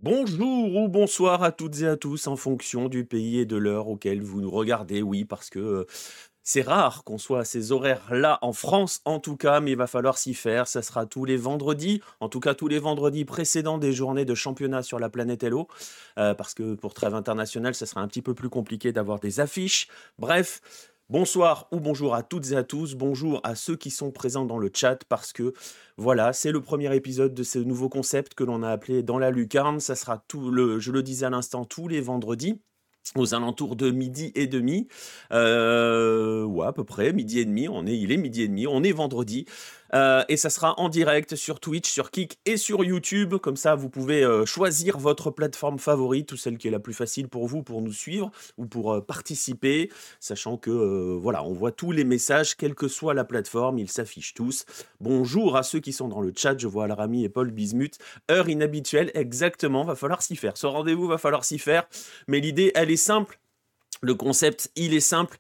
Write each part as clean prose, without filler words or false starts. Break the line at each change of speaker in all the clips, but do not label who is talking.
Bonjour ou bonsoir à toutes et à tous en fonction du pays et de l'heure auquel vous nous regardez. Oui, parce que c'est rare qu'on soit à ces horaires-là en France, en tout cas, mais il va falloir s'y faire. Ça sera tous les vendredis, en tout cas tous les vendredis précédents des journées de championnat sur la planète Hello, parce que pour trêve internationale, ça sera un petit peu plus compliqué d'avoir des affiches. Bref. Bonsoir ou bonjour à toutes et à tous, bonjour à ceux qui sont présents dans le chat parce que voilà, c'est le premier épisode de ce nouveau concept que l'on a appelé Dans la lucarne. Ça sera je le disais à l'instant, tous les vendredis aux alentours de midi et demi, ouais à peu près midi et demi. Il est midi et demi, on est vendredi, et ça sera en direct sur Twitch, sur Kick et sur YouTube. Comme ça, vous pouvez choisir votre plateforme favorite ou celle qui est la plus facile pour vous pour nous suivre ou pour participer, sachant que voilà, on voit tous les messages, quelle que soit la plateforme, ils s'affichent tous. Bonjour à ceux qui sont dans le chat, je vois Alrami et Paul Bismuth. Heure inhabituelle, exactement, va falloir s'y faire. Ce rendez-vous va falloir s'y faire, mais l'idée, elle est simple. Le concept, il est simple,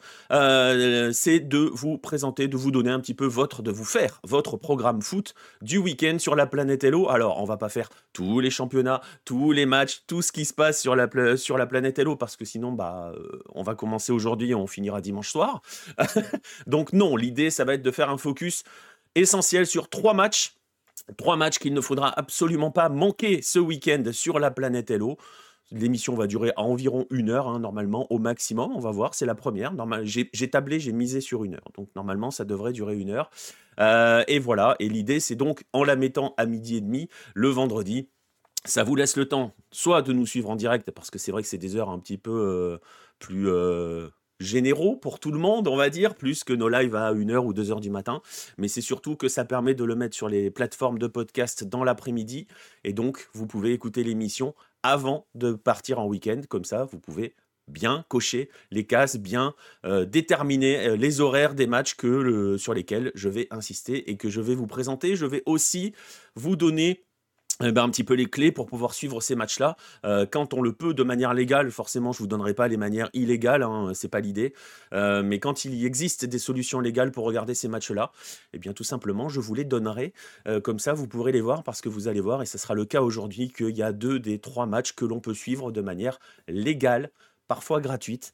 c'est de vous présenter, de vous donner un petit peu de vous faire votre programme foot du week-end sur la planète Hello. Alors, on va pas faire tous les championnats, tous les matchs, tout ce qui se passe sur la planète Hello, parce que sinon, on va commencer aujourd'hui et on finira dimanche soir. Donc non, l'idée, ça va être de faire un focus essentiel sur 3 matchs. 3 matchs qu'il ne faudra absolument pas manquer ce week-end sur la planète Hello. L'émission va durer à environ 1 heure, hein, normalement, au maximum. On va voir, c'est la première. J'ai tablé, j'ai misé sur 1 heure. Donc, normalement, ça devrait durer 1 heure. Et voilà. Et l'idée, c'est donc, en la mettant à midi et demi, le vendredi, ça vous laisse le temps, soit de nous suivre en direct, parce que c'est vrai que c'est des heures un petit peu plus généraux pour tout le monde, on va dire, plus que nos lives à 1 heure ou 2 heures du matin. Mais c'est surtout que ça permet de le mettre sur les plateformes de podcast dans l'après-midi. Et donc, vous pouvez écouter l'émission avant de partir en week-end. Comme ça, vous pouvez bien cocher les cases, bien déterminer les horaires des matchs sur lesquels je vais insister et que je vais vous présenter. Je vais aussi vous donner un petit peu les clés pour pouvoir suivre ces matchs-là, quand on le peut de manière légale. Forcément, je vous donnerai pas les manières illégales, hein, c'est pas l'idée. Mais quand il y existe des solutions légales pour regarder ces matchs-là, eh bien tout simplement, je vous les donnerai. Comme ça, vous pourrez les voir parce que vous allez voir, et ce sera le cas aujourd'hui, qu'il y a 2 des 3 matchs que l'on peut suivre de manière légale, parfois gratuite,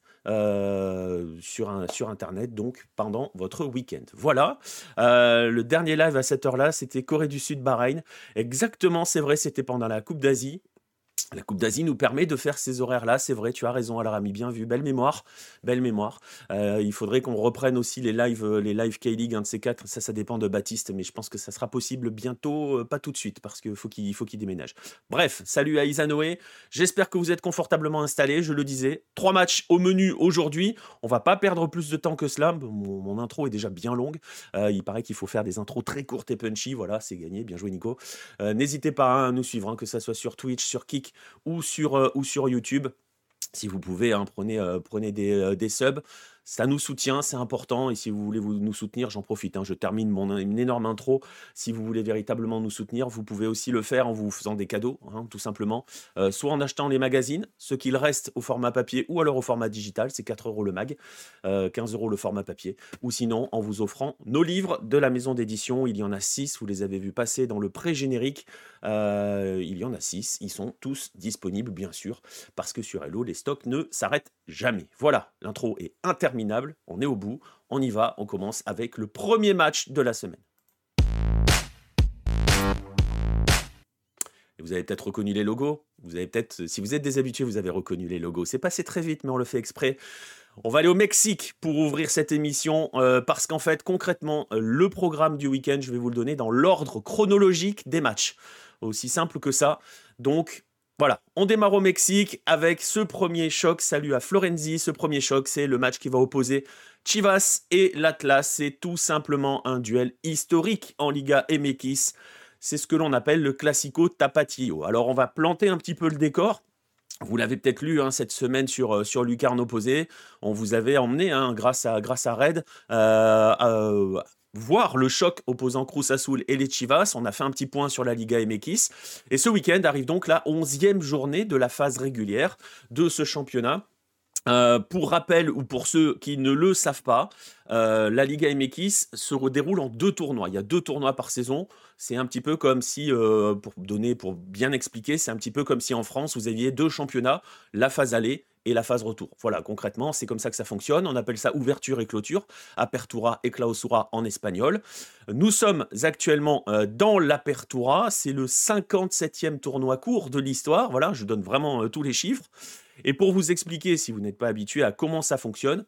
sur internet, donc pendant votre week-end. Voilà, le dernier live à cette heure-là, c'était Corée du Sud-Bahreïn. Exactement, c'est vrai, c'était pendant la Coupe d'Asie. La Coupe d'Asie nous permet de faire ces horaires-là, c'est vrai, tu as raison, Alarami, bien vu, belle mémoire, belle mémoire. Il faudrait qu'on reprenne aussi les lives K-League, un de ces 4, ça dépend de Baptiste, mais je pense que ça sera possible bientôt, pas tout de suite, parce qu'il faut qu'il déménage. Bref, salut à Isanoé, j'espère que vous êtes confortablement installés, je le disais, 3 matchs au menu aujourd'hui, on va pas perdre plus de temps que cela, mon intro est déjà bien longue, il paraît qu'il faut faire des intros très courtes et punchy, voilà, c'est gagné, bien joué Nico. N'hésitez pas, hein, à nous suivre, hein, que ça soit sur Twitch, sur Kick, ou sur YouTube. Si vous pouvez, hein, prenez des subs. Ça nous soutient, c'est important. Et si vous voulez nous soutenir, j'en profite, hein, je termine une énorme intro. Si vous voulez véritablement nous soutenir, vous pouvez aussi le faire en vous faisant des cadeaux, hein, tout simplement. Soit en achetant les magazines, ce qu'il reste au format papier ou alors au format digital, c'est 4 € le mag, 15 € le format papier. Ou sinon, en vous offrant nos livres de la maison d'édition. Il y en a 6, vous les avez vus passer dans le pré-générique. Il y en a 6, ils sont tous disponibles, bien sûr, parce que sur Hello, les stocks ne s'arrêtent jamais. Voilà, l'intro est interminable, on est au bout, on y va, on commence avec le premier match de la semaine. Et vous avez peut-être reconnu les logos, si vous êtes des habitués, vous avez reconnu les logos. C'est passé très vite, mais on le fait exprès. On va aller au Mexique pour ouvrir cette émission, parce qu'en fait, concrètement, le programme du week-end, je vais vous le donner dans l'ordre chronologique des matchs. Aussi simple que ça. Donc, voilà, on démarre au Mexique avec ce premier choc. Salut à Florenzi. Ce premier choc, c'est le match qui va opposer Chivas et l'Atlas. C'est tout simplement un duel historique en Liga MX. C'est ce que l'on appelle le Classico Tapatío. Alors, on va planter un petit peu le décor. Vous l'avez peut-être lu, hein, cette semaine sur Lucarne Opposée. On vous avait emmené, hein, grâce à Red, voir le choc opposant Cruz Azul et les Chivas. On a fait un petit point sur la Liga MX. Et ce week-end arrive donc la 11e journée de la phase régulière de ce championnat. Pour rappel ou pour ceux qui ne le savent pas, la Liga MX se déroule en 2 tournois. Il y a 2 tournois par saison. C'est un petit peu comme si, pour bien expliquer, c'est un petit peu comme si en France, vous aviez 2 championnats, la phase aller et la phase retour. Voilà, concrètement, c'est comme ça que ça fonctionne. On appelle ça ouverture et clôture, apertura et clausura en espagnol. Nous sommes actuellement, dans l'apertura. C'est le 57e tournoi court de l'histoire. Voilà, je donne vraiment, tous les chiffres. Et pour vous expliquer, si vous n'êtes pas habitué à comment ça fonctionne,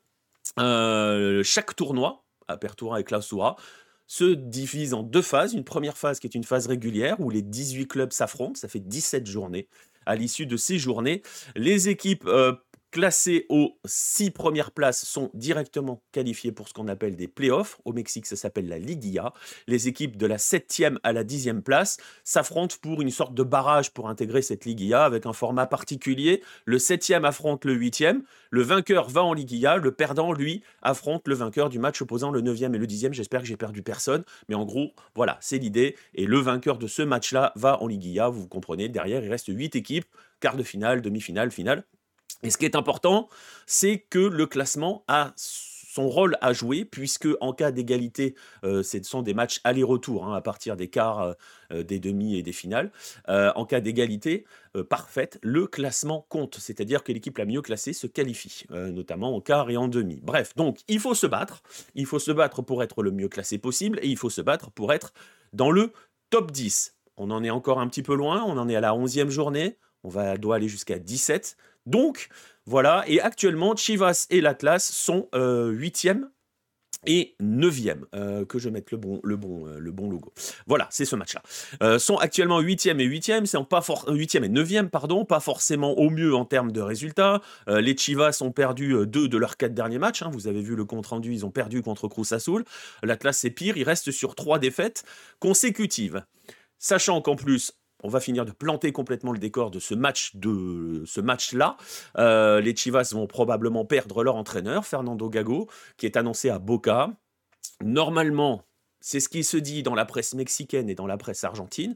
chaque tournoi, Apertura et Clausura, se divise en 2 phases. Une première phase qui est une phase régulière où les 18 clubs s'affrontent, ça fait 17 journées. À l'issue de ces journées, les équipes classées aux 6 premières places sont directement qualifiées pour ce qu'on appelle des playoffs. Au Mexique, ça s'appelle la Liguilla. Les équipes de la 7e à la 10e place s'affrontent pour une sorte de barrage pour intégrer cette Liguilla avec un format particulier. Le 7e affronte le 8e. Le vainqueur va en Liguilla. Le perdant, lui, affronte le vainqueur du match opposant le 9e et le 10e. J'espère que j'ai perdu personne. Mais en gros, voilà, c'est l'idée. Et le vainqueur de ce match-là va en Liguilla. Vous comprenez, derrière, il reste 8 équipes. Quart de finale, demi-finale, finale. Et ce qui est important, c'est que le classement a son rôle à jouer, puisque en cas d'égalité, ce sont des matchs aller-retour, à partir des quarts, des demi et des finales. En cas d'égalité parfaite, le classement compte, c'est-à-dire que l'équipe la mieux classée se qualifie, notamment en quart et en demi. Bref, donc il faut se battre pour être le mieux classé possible, et il faut se battre pour être dans le top 10. On en est encore un petit peu loin, on en est à la 11e journée, doit aller jusqu'à 17. Donc, voilà, et actuellement, Chivas et l'Atlas sont 8e et 9e, que je mette le bon logo. Voilà, c'est ce match-là. Sont actuellement 8e et 8e, c'est 8e et 9e, pardon, pas forcément au mieux en termes de résultats. Les Chivas ont perdu 2 de leurs 4 derniers matchs, vous avez vu le compte-rendu, ils ont perdu contre Cruz Azul. L'Atlas, c'est pire, il reste sur 3 défaites consécutives. Sachant qu'en plus, on va finir de planter complètement le décor de ce match-là. Les Chivas vont probablement perdre leur entraîneur, Fernando Gago, qui est annoncé à Boca. Normalement, c'est ce qui se dit dans la presse mexicaine et dans la presse argentine.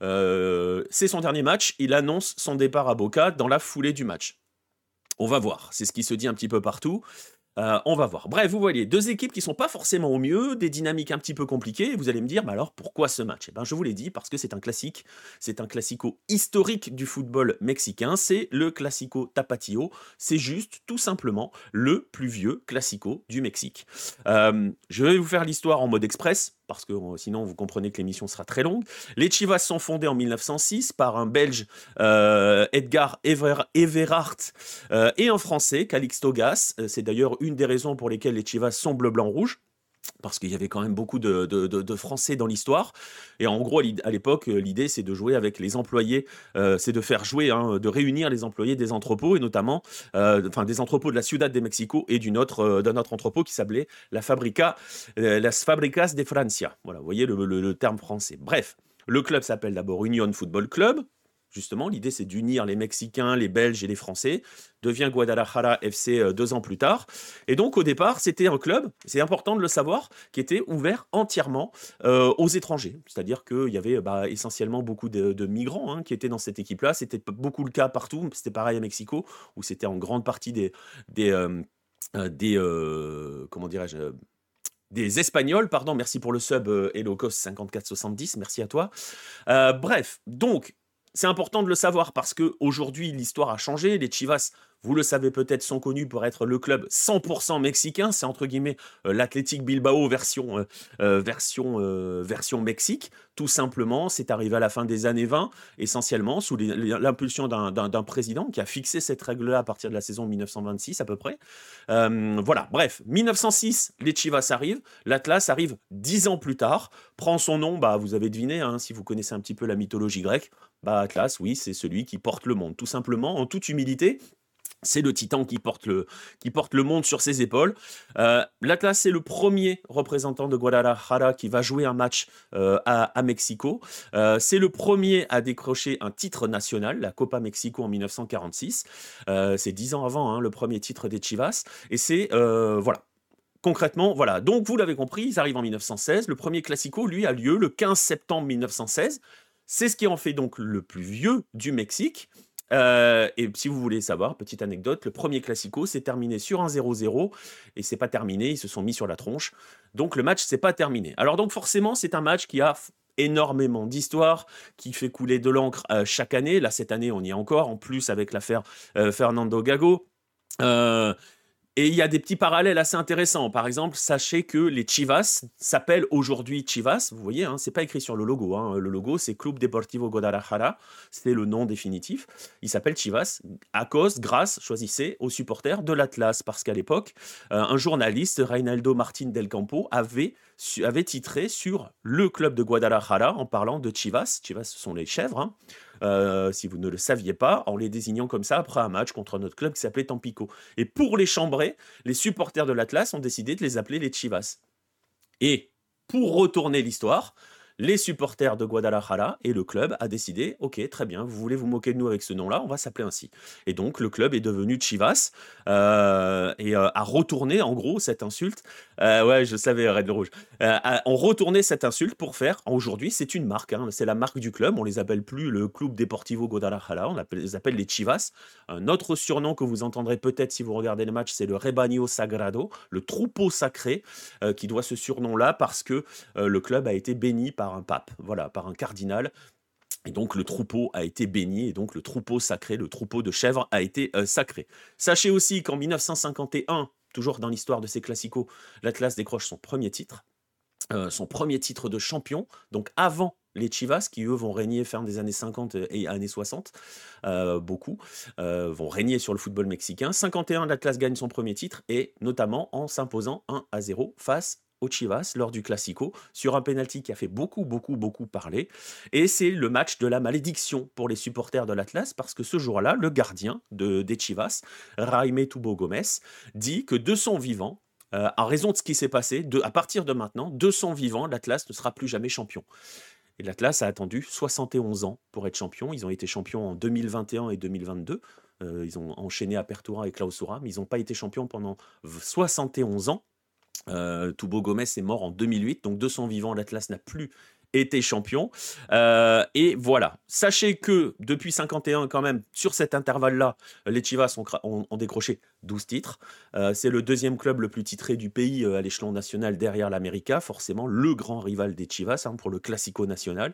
C'est son dernier match. Il annonce son départ à Boca dans la foulée du match. On va voir. C'est ce qui se dit un petit peu partout. On va voir. Bref, vous voyez, 2 équipes qui ne sont pas forcément au mieux, des dynamiques un petit peu compliquées, et vous allez me dire, mais alors pourquoi ce match ? Je vous l'ai dit, parce que c'est un classique, c'est un classico historique du football mexicain, c'est le classico Tapatio, c'est juste, tout simplement, le plus vieux classico du Mexique. Je vais vous faire l'histoire en mode express, parce que sinon vous comprenez que l'émission sera très longue. Les Chivas sont fondées en 1906 par un Belge, Edgar Everhart, et un Français, Calixto Gas. C'est d'ailleurs une des raisons pour lesquelles les Chivas sont bleu, blanc, rouge, parce qu'il y avait quand même beaucoup de Français dans l'histoire. Et en gros, à l'époque, l'idée, c'est de jouer avec les employés, c'est de faire jouer, de réunir les employés des entrepôts, et notamment des entrepôts de la Ciudad de Mexico et d'un autre entrepôt qui s'appelait Las Fabricas de Francia. Voilà, vous voyez le terme français. Bref, le club s'appelle d'abord Union Football Club. Justement, l'idée, c'est d'unir les Mexicains, les Belges et les Français. Devient Guadalajara FC 2 ans plus tard. Et donc, au départ, c'était un club, c'est important de le savoir, qui était ouvert entièrement aux étrangers. C'est-à-dire qu'il y avait essentiellement beaucoup de migrants qui étaient dans cette équipe-là. C'était beaucoup le cas partout. C'était pareil à Mexico, où c'était en grande partie comment dirais-je, des Espagnols, pardon, merci pour le sub Elocos 5470, merci à toi. Bref, donc, c'est important de le savoir parce qu'aujourd'hui, l'histoire a changé. Les Chivas, vous le savez peut-être, sont connus pour être le club 100% mexicain. C'est entre guillemets l'Athletic Bilbao version Mexique. Tout simplement, c'est arrivé à la fin des années 20, essentiellement, sous l'impulsion d'un président qui a fixé cette règle-là à partir de la saison 1926 à peu près. Voilà, bref, 1906, les Chivas arrivent. L'Atlas arrive 10 ans plus tard, prend son nom, vous avez deviné, si vous connaissez un petit peu la mythologie grecque. Atlas, oui, c'est celui qui porte le monde. Tout simplement, en toute humilité, c'est le titan qui porte le monde sur ses épaules. L'Atlas, c'est le premier représentant de Guadalajara qui va jouer un match à Mexico. C'est le premier à décrocher un titre national, la Copa Mexico en 1946. C'est 10 ans avant le premier titre des Chivas. Et c'est... voilà. Concrètement, voilà. Donc, vous l'avez compris, ils arrivent en 1916. Le premier Classico, lui, a lieu le 15 septembre 1916. C'est ce qui en fait donc le plus vieux du Mexique. Et si vous voulez savoir, petite anecdote, le premier Classico s'est terminé sur un 0-0 et c'est pas terminé, ils se sont mis sur la tronche. Donc le match s'est pas terminé. Alors donc forcément, c'est un match qui a énormément d'histoire, qui fait couler de l'encre chaque année. Là, cette année, on y est encore, en plus avec l'affaire Fernando Gago. Euh, et il y a des petits parallèles assez intéressants. Par exemple, sachez que les Chivas s'appellent aujourd'hui Chivas. Vous voyez, hein, c'est pas écrit sur le logo, hein. Le logo, c'est Club Deportivo Guadalajara. C'est le nom définitif. Il s'appelle Chivas à cause, grâce, choisissez, aux supporters de l'Atlas. Parce qu'à l'époque, un journaliste, Reinaldo Martín del Campo, avait titré sur le club de Guadalajara en parlant de Chivas. Chivas, ce sont les chèvres, hein. Si vous ne le saviez pas, en les désignant comme ça après un match contre notre club qui s'appelait Tampico. Et pour les chambrer, les supporters de l'Atlas ont décidé de les appeler les Chivas. Et pour retourner l'histoire, les supporters de Guadalajara et le club a décidé, ok, très bien, vous voulez vous moquer de nous avec ce nom-là, on va s'appeler ainsi. Et donc le club est devenu Chivas et a retourné en gros cette insulte. Ouais, je savais, Red Rouge. On retournait cette insulte pour faire, aujourd'hui c'est une marque, hein, c'est la marque du club, on les appelle plus le Club Deportivo Guadalajara, les appelle les Chivas. Un autre surnom que vous entendrez peut-être si vous regardez le match, c'est le Rebaño Sagrado, le troupeau sacré, qui doit ce surnom-là parce que le club a été béni par un pape, voilà, par un cardinal. Et donc le troupeau a été béni, et donc le troupeau sacré, le troupeau de chèvres a été sacré. Sachez aussi qu'en 1951, toujours dans l'histoire de ces classicos, l'Atlas décroche son premier titre de champion, donc avant les Chivas, qui eux vont régner fin des années 50 et années 60, beaucoup, vont régner sur le football mexicain. 51, l'Atlas gagne son premier titre, et notamment en s'imposant 1-0 face aux Chivas lors du Classico, sur un penalty qui a fait beaucoup parler. Et c'est le match de la malédiction pour les supporters de l'Atlas, parce que ce jour-là, le gardien des Chivas, Jaime Tubo Gomez, dit que de son vivant, en raison de ce qui s'est passé, à partir de maintenant, de son vivant, l'Atlas ne sera plus jamais champion. Et l'Atlas a attendu 71 ans pour être champion. Ils ont été champions en 2021 et 2022. Ils ont enchaîné Apertura et Clausura, mais ils n'ont pas été champions pendant 71 ans. Tubo Gomez est mort en 2008, donc de son vivant, l'Atlas n'a plus été champion. Et voilà. Sachez que depuis 51, quand même, sur cet intervalle-là, les Chivas ont décroché 12 titres. C'est le deuxième club le plus titré du pays à l'échelon national derrière l'América, forcément le grand rival des Chivas, hein, pour le Classico national.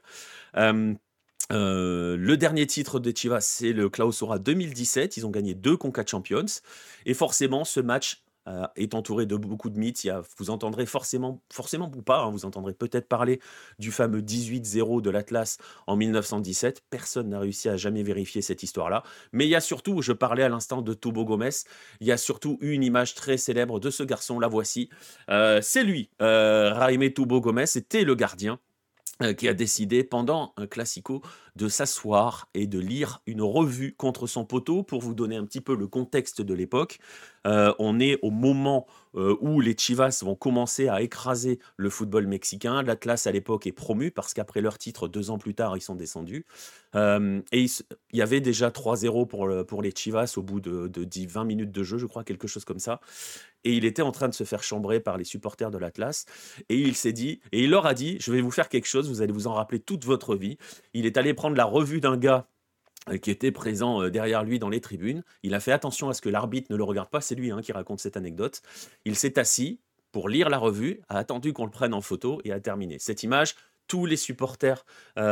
Le dernier titre des Chivas, c'est le Clausura 2017. Ils ont gagné 2 Conca Champions. Et forcément, ce match est entouré de beaucoup de mythes. Vous entendrez forcément ou pas, hein, vous entendrez peut-être parler du fameux 18-0 de l'Atlas en 1917. Personne n'a réussi à jamais vérifier cette histoire-là. Mais il y a surtout, je parlais à l'instant de Tubo Gomez, il y a surtout une image très célèbre de ce garçon, la voici. C'est lui, Jaime Tubo Gomez, était le gardien qui a décidé pendant un Classico de s'asseoir et de lire une revue contre son poteau. Pour vous donner un petit peu le contexte de l'époque, on est au moment où les Chivas vont commencer à écraser le football mexicain. L'Atlas à l'époque est promu parce qu'après leur titre, 2 ans plus tard, ils sont descendus. Et il y avait déjà 3-0 pour les Chivas au bout de 20 minutes de jeu, je crois, quelque chose comme ça. Et il était en train de se faire chambrer par les supporters de l'Atlas. Et il s'est dit, et il leur a dit, je vais vous faire quelque chose, vous allez vous en rappeler toute votre vie. Il est allé prendre la revue d'un gars qui était présent derrière lui dans les tribunes. Il a fait attention à ce que l'arbitre ne le regarde pas, c'est lui, hein, qui raconte cette anecdote. Il s'est assis pour lire la revue, a attendu qu'on le prenne en photo et a terminé. Cette image, tous les supporters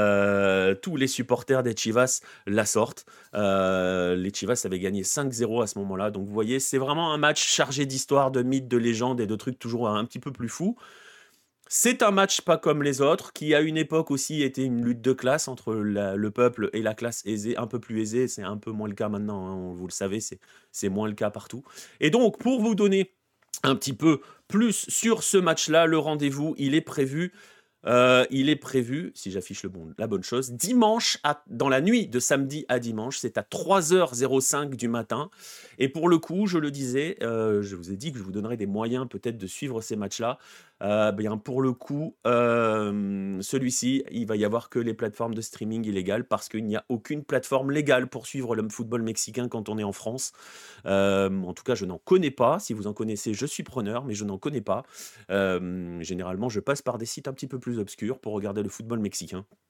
des Chivas la sortent. Les Chivas avaient gagné 5-0 à ce moment-là. Donc vous voyez, c'est vraiment un match chargé d'histoire, de mythes, de légendes et de trucs toujours un petit peu plus fous. C'est un match pas comme les autres, qui à une époque aussi était une lutte de classe entre le peuple et la classe aisée, un peu plus aisée. C'est un peu moins le cas maintenant, hein, vous le savez, c'est moins le cas partout. Et donc, pour vous donner un petit peu plus sur ce match-là, le rendez-vous, il est prévu, si j'affiche la bonne chose, dimanche, dans la nuit de samedi à dimanche, c'est à 3h05 du matin. Et pour le coup, je le disais, je vous ai dit que je vous donnerais des moyens peut-être de suivre ces matchs-là. Bien, pour le coup, celui-ci, il va y avoir que les plateformes de streaming illégales parce qu'il n'y a aucune plateforme légale pour suivre le football mexicain quand on est en France. En tout cas, je n'en connais pas. Si vous en connaissez, je suis preneur, mais je n'en connais pas. Généralement, je passe par des sites un petit peu plus obscurs pour regarder le football mexicain.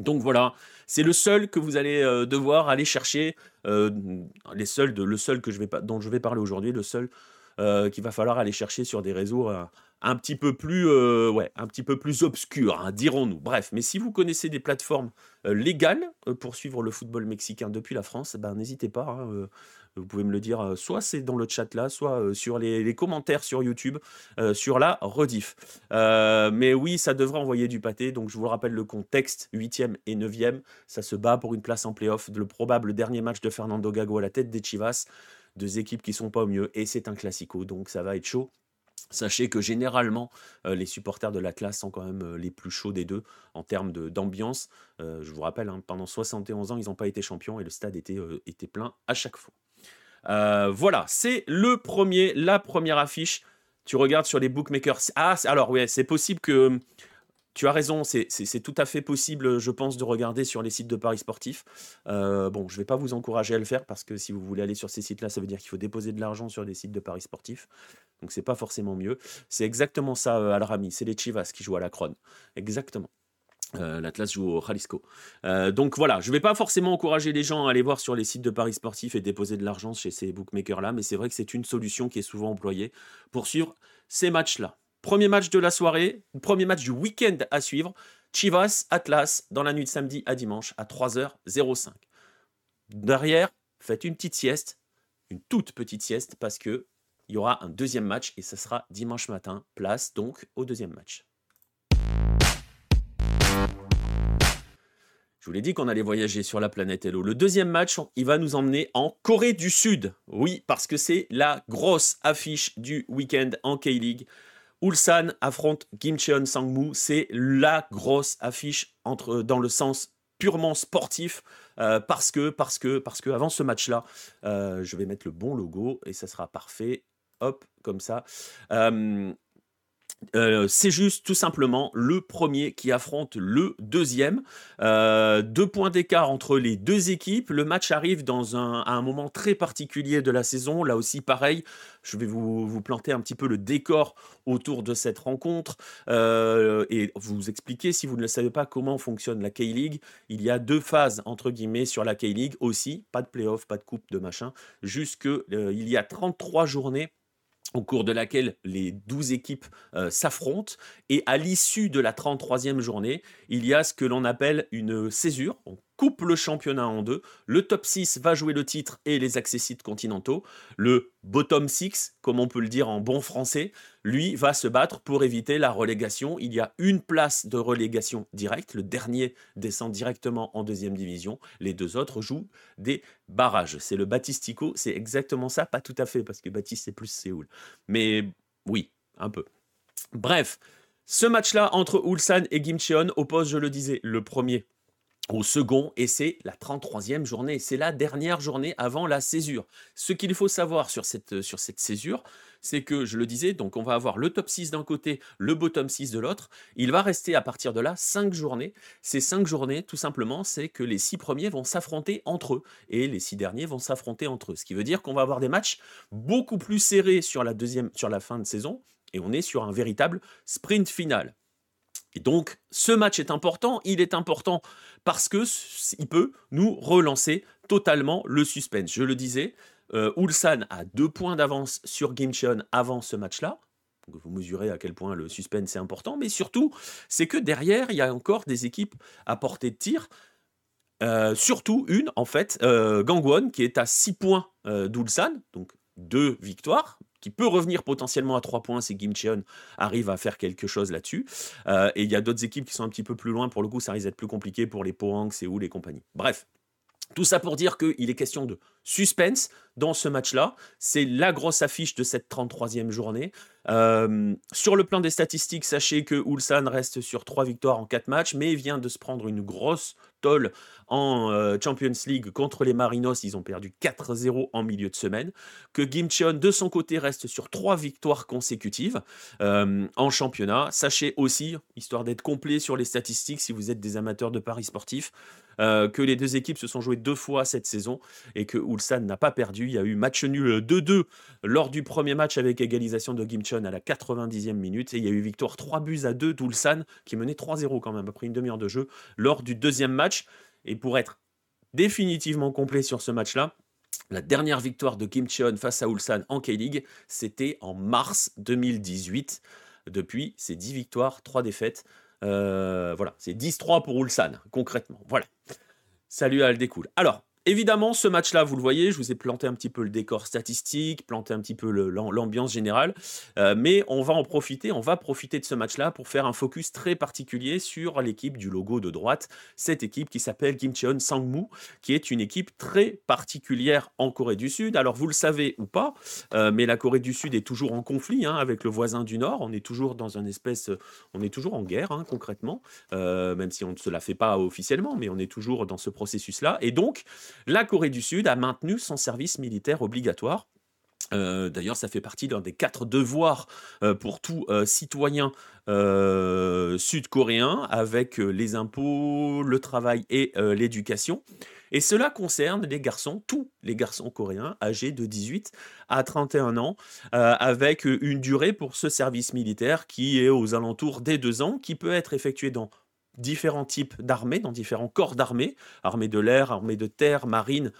Donc voilà, c'est le seul que vous allez devoir aller chercher. Le seul dont je vais parler aujourd'hui, le seul qu'il va falloir aller chercher sur des réseaux un petit peu plus, ouais, un petit peu plus obscurs, hein, dirons-nous. Bref, mais si vous connaissez des plateformes légales pour suivre le football mexicain depuis la France, ben, n'hésitez pas, hein, vous pouvez me le dire, soit c'est dans le chat là, soit sur les commentaires sur YouTube, sur la rediff. Mais oui, ça devrait envoyer du pâté. Donc je vous rappelle le contexte, 8e et 9e. Ça se bat pour une place en play-off. Le probable dernier match de Fernando Gago à la tête des Chivas. Deux équipes qui sont pas au mieux. Et c'est un classico, donc ça va être chaud. Sachez que généralement, les supporters de l'Atlas sont quand même les plus chauds des deux en termes d'ambiance. Je vous rappelle, hein, pendant 71 ans, ils n'ont pas été champions et le stade était plein à chaque fois. Voilà, c'est la première affiche. Tu regardes sur les bookmakers. Ah, alors ouais, c'est possible que... Tu as raison, c'est tout à fait possible, je pense, de regarder sur les sites de paris sportifs. Bon, je ne vais pas vous encourager à le faire parce que si vous voulez aller sur ces sites-là, ça veut dire qu'il faut déposer de l'argent sur des sites de paris sportifs. Donc, c'est pas forcément mieux. C'est exactement ça, Al-Rami. C'est les Chivas qui jouent à la Cron. Exactement. L'Atlas joue au Jalisco. Donc voilà, je ne vais pas forcément encourager les gens à aller voir sur les sites de paris sportifs et déposer de l'argent chez ces bookmakers-là, mais c'est vrai que c'est une solution qui est souvent employée pour suivre ces matchs-là. Premier match de la soirée, premier match du week-end à suivre, Chivas Atlas dans la nuit de samedi à dimanche à 3h05. Derrière, faites une petite sieste, une toute petite sieste, parce qu'il y aura un deuxième match et ça sera dimanche matin. Place donc au deuxième match. Je vous l'ai dit qu'on allait voyager sur la planète Hello. Le deuxième match, il va nous emmener en Corée du Sud. Oui, parce que c'est la grosse affiche du week-end en K-League. Ulsan affronte Gimcheon Sangmu. C'est la grosse affiche dans le sens purement sportif. Parce que avant ce match-là, je vais mettre le bon logo et ça sera parfait. Hop, comme ça. C'est juste tout simplement le premier qui affronte le deuxième. 2 points d'écart entre les deux équipes. Le match arrive à un moment très particulier de la saison. Là aussi, pareil, je vais vous planter un petit peu le décor autour de cette rencontre et vous expliquer, si vous ne le savez pas, comment fonctionne la K-League. Il y a 2 phases, entre guillemets, sur la K-League aussi. Pas de play-off, pas de coupe, de machin. Il y a 33 journées au cours de laquelle les 12 équipes s'affrontent. Et à l'issue de la 33e journée, il y a ce que l'on appelle une césure. On coupe le championnat en deux. Le top 6 va jouer le titre et les accessites continentaux. Le bottom 6, comme on peut le dire en bon français, lui va se battre pour éviter la relégation. Il y a une place de relégation directe. Le dernier descend directement en deuxième division. Les deux autres jouent des barrages. C'est le Batistico, c'est exactement ça. Pas tout à fait, parce que Baptiste, c'est plus Séoul. Mais oui, un peu. Bref, ce match-là entre Ulsan et Gimcheon oppose, je le disais, le premier au second, et c'est la 33e journée, c'est la dernière journée avant la césure. Ce qu'il faut savoir sur cette césure, c'est que, je le disais, donc on va avoir le top 6 d'un côté, le bottom 6 de l'autre. Il va rester à partir de là 5 journées. Ces 5 journées, tout simplement, c'est que les 6 premiers vont s'affronter entre eux, et les 6 derniers vont s'affronter entre eux. Ce qui veut dire qu'on va avoir des matchs beaucoup plus serrés sur la fin de saison, et on est sur un véritable sprint final. Et donc, ce match est important, il est important parce qu'il peut nous relancer totalement le suspense. Je le disais, Ulsan a 2 points d'avance sur Gimcheon avant ce match-là. Donc vous mesurez à quel point le suspense est important, mais surtout, c'est que derrière, il y a encore des équipes à portée de tir. Surtout une, en fait, Gangwon, qui est à 6 points d'Ulsan, donc 2 victoires, qui peut revenir potentiellement à 3 points si Gimcheon arrive à faire quelque chose là-dessus. Et il y a d'autres équipes qui sont un petit peu plus loin. Pour le coup, ça risque d'être plus compliqué pour les Pohang, Séoul et compagnie. Bref, tout ça pour dire qu'il est question de suspense dans ce match-là. C'est la grosse affiche de cette 33e journée. Sur le plan des statistiques, sachez que Ulsan reste sur 3 victoires en 4 matchs, mais vient de se prendre une grosse tôle en Champions League contre les Marinos. Ils ont perdu 4-0 en milieu de semaine. Que Gimcheon, de son côté, reste sur 3 victoires consécutives en championnat. Sachez aussi, histoire d'être complet sur les statistiques, si vous êtes des amateurs de paris sportifs, que les deux équipes se sont jouées 2 fois cette saison et que Ulsan n'a pas perdu perdu. Il y a eu match nul 2-2 lors du premier match avec égalisation de Kim Chon à la 90e minute. Et il y a eu victoire 3-2 d'Ulsan qui menait 3-0 quand même après une demi-heure de jeu lors du deuxième match. Et pour être définitivement complet sur ce match-là, la dernière victoire de Kim Cheon face à Ulsan en K-League, c'était en mars 2018. Depuis, c'est 10 victoires, 3 défaites. Voilà, c'est 10-3 pour Ulsan, concrètement. Voilà. Salut à Aldécool. Alors, évidemment, ce match-là, vous le voyez, je vous ai planté un petit peu le décor statistique, planté un petit peu l'ambiance générale, mais on va profiter de ce match-là pour faire un focus très particulier sur l'équipe du logo de droite, cette équipe qui s'appelle Gimcheon Sangmu, qui est une équipe très particulière en Corée du Sud. Alors, vous le savez ou pas, mais la Corée du Sud est toujours en conflit avec le voisin du Nord. On est toujours on est toujours en guerre, concrètement, même si on ne se la fait pas officiellement, mais on est toujours dans ce processus-là. Et donc, la Corée du Sud a maintenu son service militaire obligatoire. D'ailleurs, ça fait partie d'un des 4 devoirs pour tout citoyen sud-coréen, avec les impôts, le travail et l'éducation. Et cela concerne les garçons, tous les garçons coréens âgés de 18 à 31 ans, avec une durée pour ce service militaire qui est aux alentours des 2 ans, qui peut être effectué dans différents types d'armées, dans différents corps d'armée, armée de l'air, armée de terre, marine,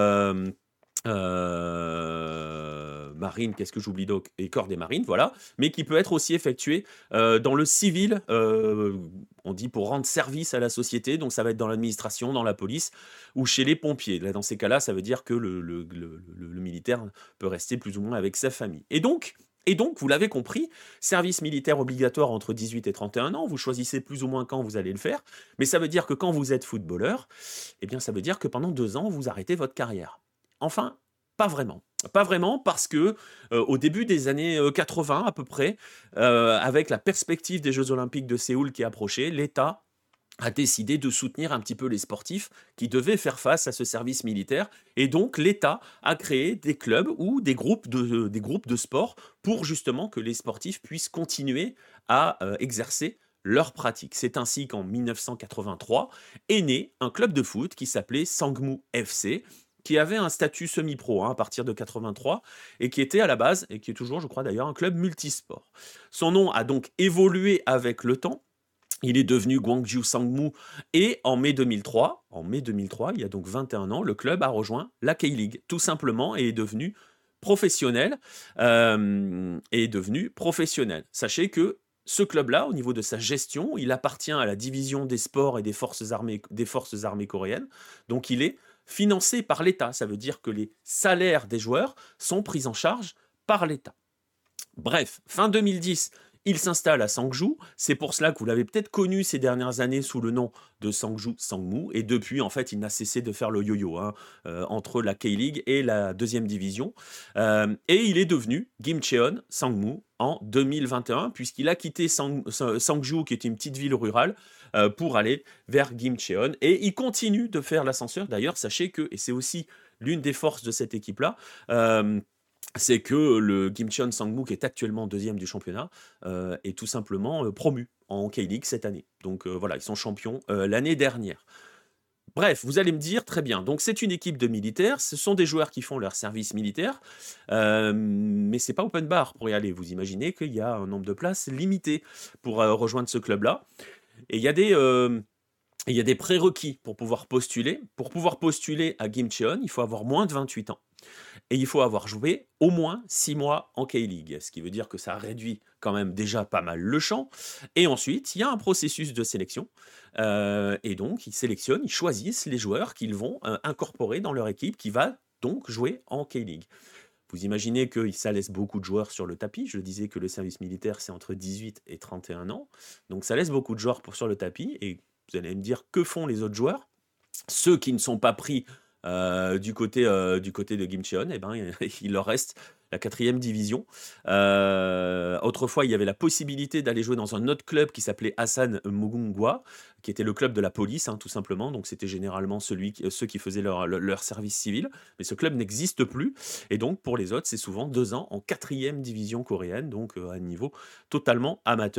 marine, qu'est-ce que j'oublie donc, et corps des marines, voilà, mais qui peut être aussi effectué dans le civil, on dit pour rendre service à la société, donc ça va être dans l'administration, dans la police ou chez les pompiers. Là, dans ces cas-là, ça veut dire que le militaire peut rester plus ou moins avec sa famille. Et donc, vous l'avez compris, service militaire obligatoire entre 18 et 31 ans, vous choisissez plus ou moins quand vous allez le faire, mais ça veut dire que quand vous êtes footballeur, eh bien ça veut dire que pendant 2 ans, vous arrêtez votre carrière. Enfin, pas vraiment. Pas vraiment parce que au début des années 80 à peu près, avec la perspective des Jeux Olympiques de Séoul qui approchait, l'État a décidé de soutenir un petit peu les sportifs qui devaient faire face à ce service militaire. Et donc, l'État a créé des clubs ou des groupes de sport pour justement que les sportifs puissent continuer à exercer leur pratique. C'est ainsi qu'en 1983 est né un club de foot qui s'appelait Sangmu FC, qui avait un statut semi-pro à partir de 83 et qui était à la base, et qui est toujours, je crois d'ailleurs, un club multisport. Son nom a donc évolué avec le temps. Il est devenu Gwangju Sangmu et en mai 2003, il y a donc 21 ans, le club a rejoint la K-League, tout simplement, et est devenu professionnel. Sachez que ce club-là, au niveau de sa gestion, il appartient à la division des sports et des forces armées coréennes. Donc il est financé par l'État. Ça veut dire que les salaires des joueurs sont pris en charge par l'État. Bref, fin 2010, il s'installe à Sangju. C'est pour cela que vous l'avez peut-être connu ces dernières années sous le nom de Sangju Sangmu. Et depuis, en fait, il n'a cessé de faire le yo-yo entre la K-League et la deuxième division. Et il est devenu Gimcheon Sangmu en 2021, puisqu'il a quitté Sangju, qui était une petite ville rurale, pour aller vers Gimcheon. Et il continue de faire l'ascenseur. D'ailleurs, sachez que, et c'est aussi l'une des forces de cette équipe-là, c'est que le Gimcheon Sangmu, qui est actuellement deuxième du championnat, est tout simplement promu en K-League cette année. Donc voilà, ils sont champions l'année dernière. Bref, vous allez me dire, très bien, donc c'est une équipe de militaires, ce sont des joueurs qui font leur service militaire, mais c'est pas open bar pour y aller. Vous imaginez qu'il y a un nombre de places limité pour rejoindre ce club-là. Et il y a des prérequis pour pouvoir postuler. Pour pouvoir postuler à Gimcheon, il faut avoir moins de 28 ans. Et il faut avoir joué au moins 6 mois en K-League, ce qui veut dire que ça réduit quand même déjà pas mal le champ. Et ensuite, il y a un processus de sélection. Et donc, ils choisissent les joueurs qu'ils vont incorporer dans leur équipe qui va donc jouer en K-League. Vous imaginez que ça laisse beaucoup de joueurs sur le tapis. Je disais que le service militaire, c'est entre 18 et 31 ans. Donc ça laisse beaucoup de joueurs sur le tapis. Et vous allez me dire, que font les autres joueurs? Ceux qui ne sont pas pris du côté de Gimcheon, eh ben, il leur reste la 4e division. Autrefois, il y avait la possibilité d'aller jouer dans un autre club qui s'appelait Asan Mugungwa, qui était le club de la police, tout simplement. Donc c'était généralement ceux qui faisaient leur service civil. Mais ce club n'existe plus. Et donc pour les autres, c'est souvent 2 ans en 4e division coréenne, donc à un niveau totalement amateur.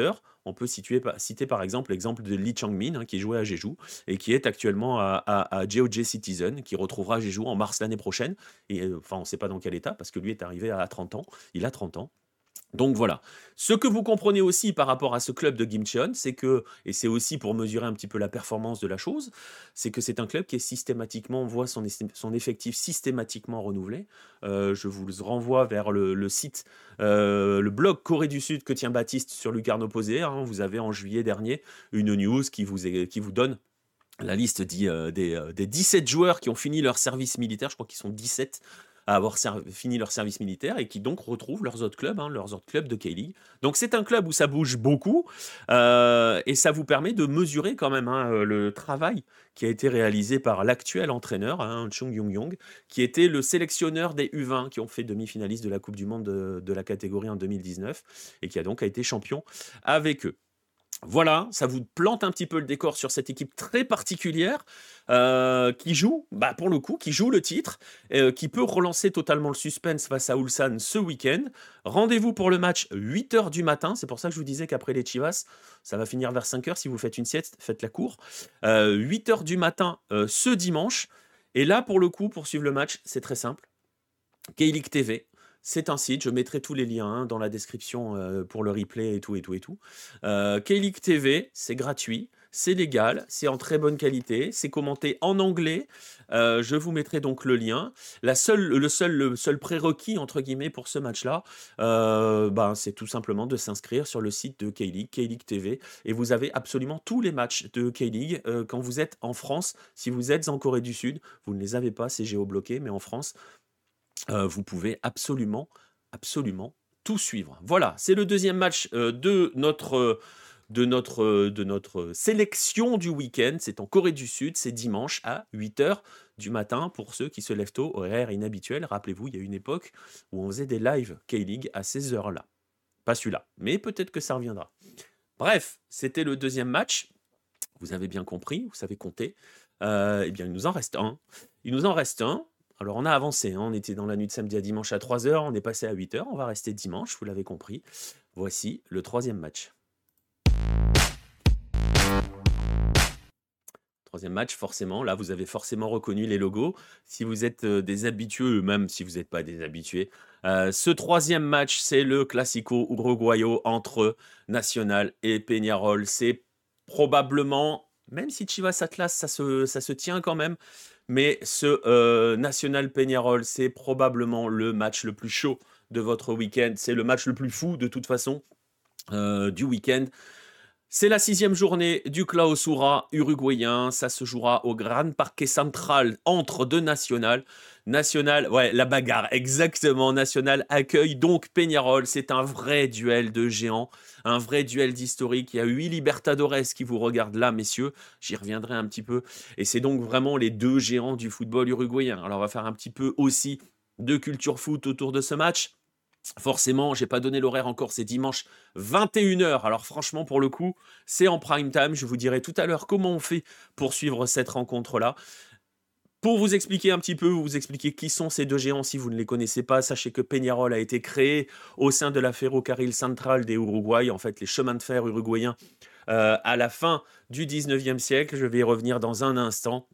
On peut citer par exemple l'exemple de Lee Chang-min, hein, qui jouait à Jeju et qui est actuellement à JOJ Citizen, qui retrouvera Jeju en mars l'année prochaine. Et enfin, on ne sait pas dans quel état, parce que lui est arrivé à 30 ans. Il a 30 ans. Donc voilà. Ce que vous comprenez aussi par rapport à ce club de Gimcheon, c'est que, et c'est aussi pour mesurer un petit peu la performance de la chose, c'est que c'est un club qui est systématiquement, on voit son effectif systématiquement renouvelé. Je vous renvoie vers le site, le blog Corée du Sud que tient Baptiste sur Lucarno Posé, hein. Vous avez en juillet dernier une news qui vous donne la liste des 17 joueurs qui ont fini leur service militaire. Je crois qu'ils sont 17 à avoir fini leur service militaire et qui donc retrouvent leurs autres clubs, hein, leurs autres clubs de K-League. Donc c'est un club où ça bouge beaucoup et ça vous permet de mesurer quand même, hein, le travail qui a été réalisé par l'actuel entraîneur, hein, Chung Yong-yong, qui était le sélectionneur des U20 qui ont fait demi-finaliste de la Coupe du Monde de la catégorie en 2019 et qui a donc été champion avec eux. Voilà, ça vous plante un petit peu le décor sur cette équipe très particulière qui joue, pour le coup, qui joue le titre, qui peut relancer totalement le suspense face à Ulsan ce week-end. Rendez-vous pour le match 8h du matin. C'est pour ça que je vous disais qu'après les Chivas, ça va finir vers 5h. Si vous faites une sieste, faites la cour. 8h du matin ce dimanche. Et là, pour le coup, pour suivre le match, c'est très simple. K-League TV. C'est un site, je mettrai tous les liens, hein, dans la description pour le replay et tout. K-League TV, c'est gratuit, c'est légal, c'est en très bonne qualité, c'est commenté en anglais. Je vous mettrai donc le lien. Le seul prérequis, entre guillemets, pour ce match-là, c'est tout simplement de s'inscrire sur le site de K-League TV, et vous avez absolument tous les matchs de K-League quand vous êtes en France. Si vous êtes en Corée du Sud, vous ne les avez pas, c'est géobloqué, mais en France, vous pouvez absolument tout suivre. Voilà, c'est le deuxième match de notre sélection du week-end. C'est en Corée du Sud, c'est dimanche à 8h du matin pour ceux qui se lèvent tôt, horaire inhabituel. Rappelez-vous, il y a une époque où on faisait des lives K-League à ces heures-là. Pas celui-là, mais peut-être que ça reviendra. Bref, c'était le deuxième match. Vous avez bien compris, vous savez compter. Eh bien, il nous en reste un. Alors, on a avancé, hein. On était dans la nuit de samedi à dimanche à 3h, on est passé à 8h, on va rester dimanche, vous l'avez compris. Voici le troisième match. Troisième match, forcément, là, vous avez forcément reconnu les logos. Si vous êtes des habitués, même si vous n'êtes pas des habitués, ce troisième match, c'est le Classico Uruguayo entre Nacional et Peñarol. C'est probablement, même si Chivas Atlas, ça se tient quand même, mais ce Nacional Peñarol, c'est probablement le match le plus chaud de votre week-end. C'est le match le plus fou, de toute façon, du week-end. C'est la 6e journée du Clausura uruguayen. Ça se jouera au Gran Parque Central entre deux Nacional. Nacional, ouais, la bagarre, exactement. Nacional accueille donc Peñarol. C'est un vrai duel de géants, un vrai duel d'historique. Il y a 8 Libertadores qui vous regardent là, messieurs. J'y reviendrai un petit peu. Et c'est donc vraiment les deux géants du football uruguayen. Alors, on va faire un petit peu aussi de culture foot autour de ce match. Forcément, j'ai pas donné l'horaire encore, c'est dimanche 21h. Alors franchement, pour le coup, c'est en prime time. Je vous dirai tout à l'heure comment on fait pour suivre cette rencontre-là. Pour vous expliquer un petit peu, vous expliquer qui sont ces deux géants si vous ne les connaissez pas, sachez que Peñarol a été créé au sein de la Ferrocarril Central des Uruguay, en fait les chemins de fer uruguayens, à la fin du 19e siècle. Je vais y revenir dans un instant.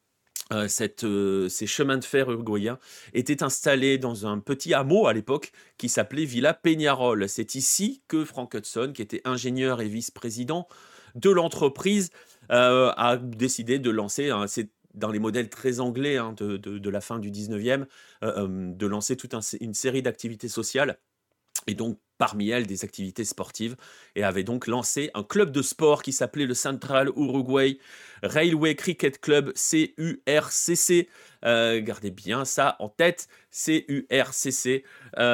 Ces chemins de fer uruguayens étaient installés dans un petit hameau à l'époque qui s'appelait Villa Peñarol. C'est ici que Frank Hudson, qui était ingénieur et vice-président de l'entreprise, a décidé de lancer, c'est dans les modèles très anglais, hein, de la fin du 19e, de lancer toute une série d'activités sociales, et donc parmi elles des activités sportives, et avait donc lancé un club de sport qui s'appelait le Central Uruguay Railway Cricket Club, CURCC. Gardez bien ça en tête, CURCC,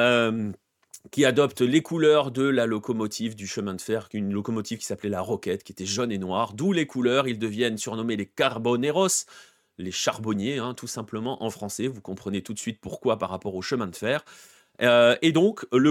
qui adopte les couleurs de la locomotive du chemin de fer, une locomotive qui s'appelait la Roquette, qui était jaune et noire, d'où les couleurs. Ils deviennent surnommés les Carboneros, les charbonniers, hein, tout simplement en français. Vous comprenez tout de suite pourquoi par rapport au chemin de fer. Et donc, le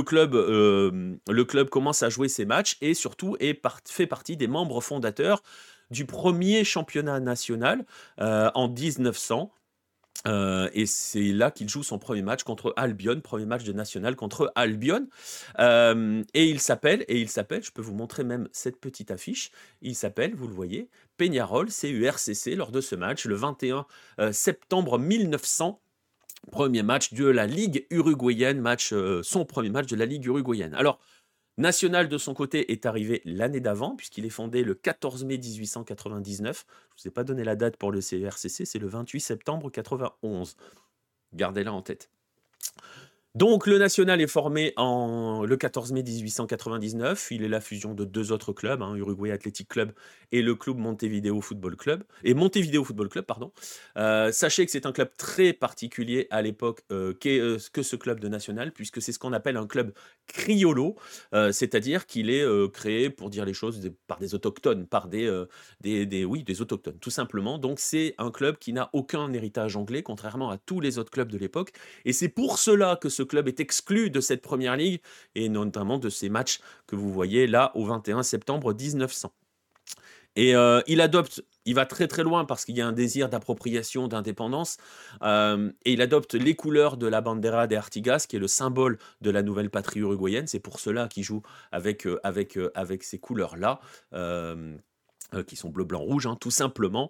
club commence à jouer ses matchs et surtout fait partie des membres fondateurs du premier championnat national en 1900. Et c'est là qu'il joue son premier match contre Albion, premier match de national contre Albion. Et il s'appelle, je peux vous montrer même cette petite affiche, il s'appelle, vous le voyez, Peñarol, CURCC, lors de ce match, le 21 septembre 1900. Premier match de la Ligue uruguayenne, son premier match de la Ligue uruguayenne. Alors, National, de son côté, est arrivé l'année d'avant, puisqu'il est fondé le 14 mai 1899. Je ne vous ai pas donné la date pour le CRCC, c'est le 28 septembre 91. Gardez-la en tête. Donc, le National est formé le 14 mai 1899. Il est la fusion de deux autres clubs, Uruguay Athletic Club et le club Montevideo Football Club. Pardon. Sachez que c'est un club très particulier à l'époque que ce club de National, puisque c'est ce qu'on appelle un club criollo, c'est-à-dire qu'il est créé, pour dire les choses, par des autochtones, par des autochtones, tout simplement. Donc, c'est un club qui n'a aucun héritage anglais, contrairement à tous les autres clubs de l'époque. Et c'est pour cela que ce club est exclu de cette première ligue, et notamment de ces matchs que vous voyez là au 21 septembre 1900. Et il va très très loin parce qu'il y a un désir d'appropriation, d'indépendance, et il adopte les couleurs de la Bandera de Artigas, qui est le symbole de la nouvelle patrie uruguayenne. C'est pour cela qu'il joue avec ces couleurs-là. Qui sont bleu, blanc, rouge, tout simplement.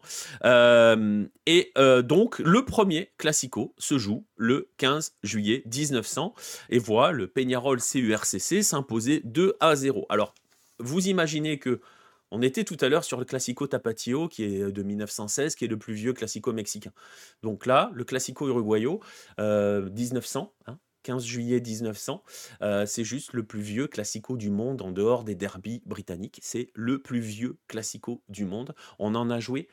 Donc, le premier Classico se joue le 15 juillet 1900, et voit le Peñarol CURCC s'imposer 2-0. Alors, vous imaginez que on était tout à l'heure sur le Classico Tapatio, qui est de 1916, qui est le plus vieux Classico mexicain. Donc là, le Classico Uruguayo, 1900, 15 juillet 1900, c'est juste le plus vieux classico du monde en dehors des derbies britanniques. C'est le plus vieux classico du monde. On en a joué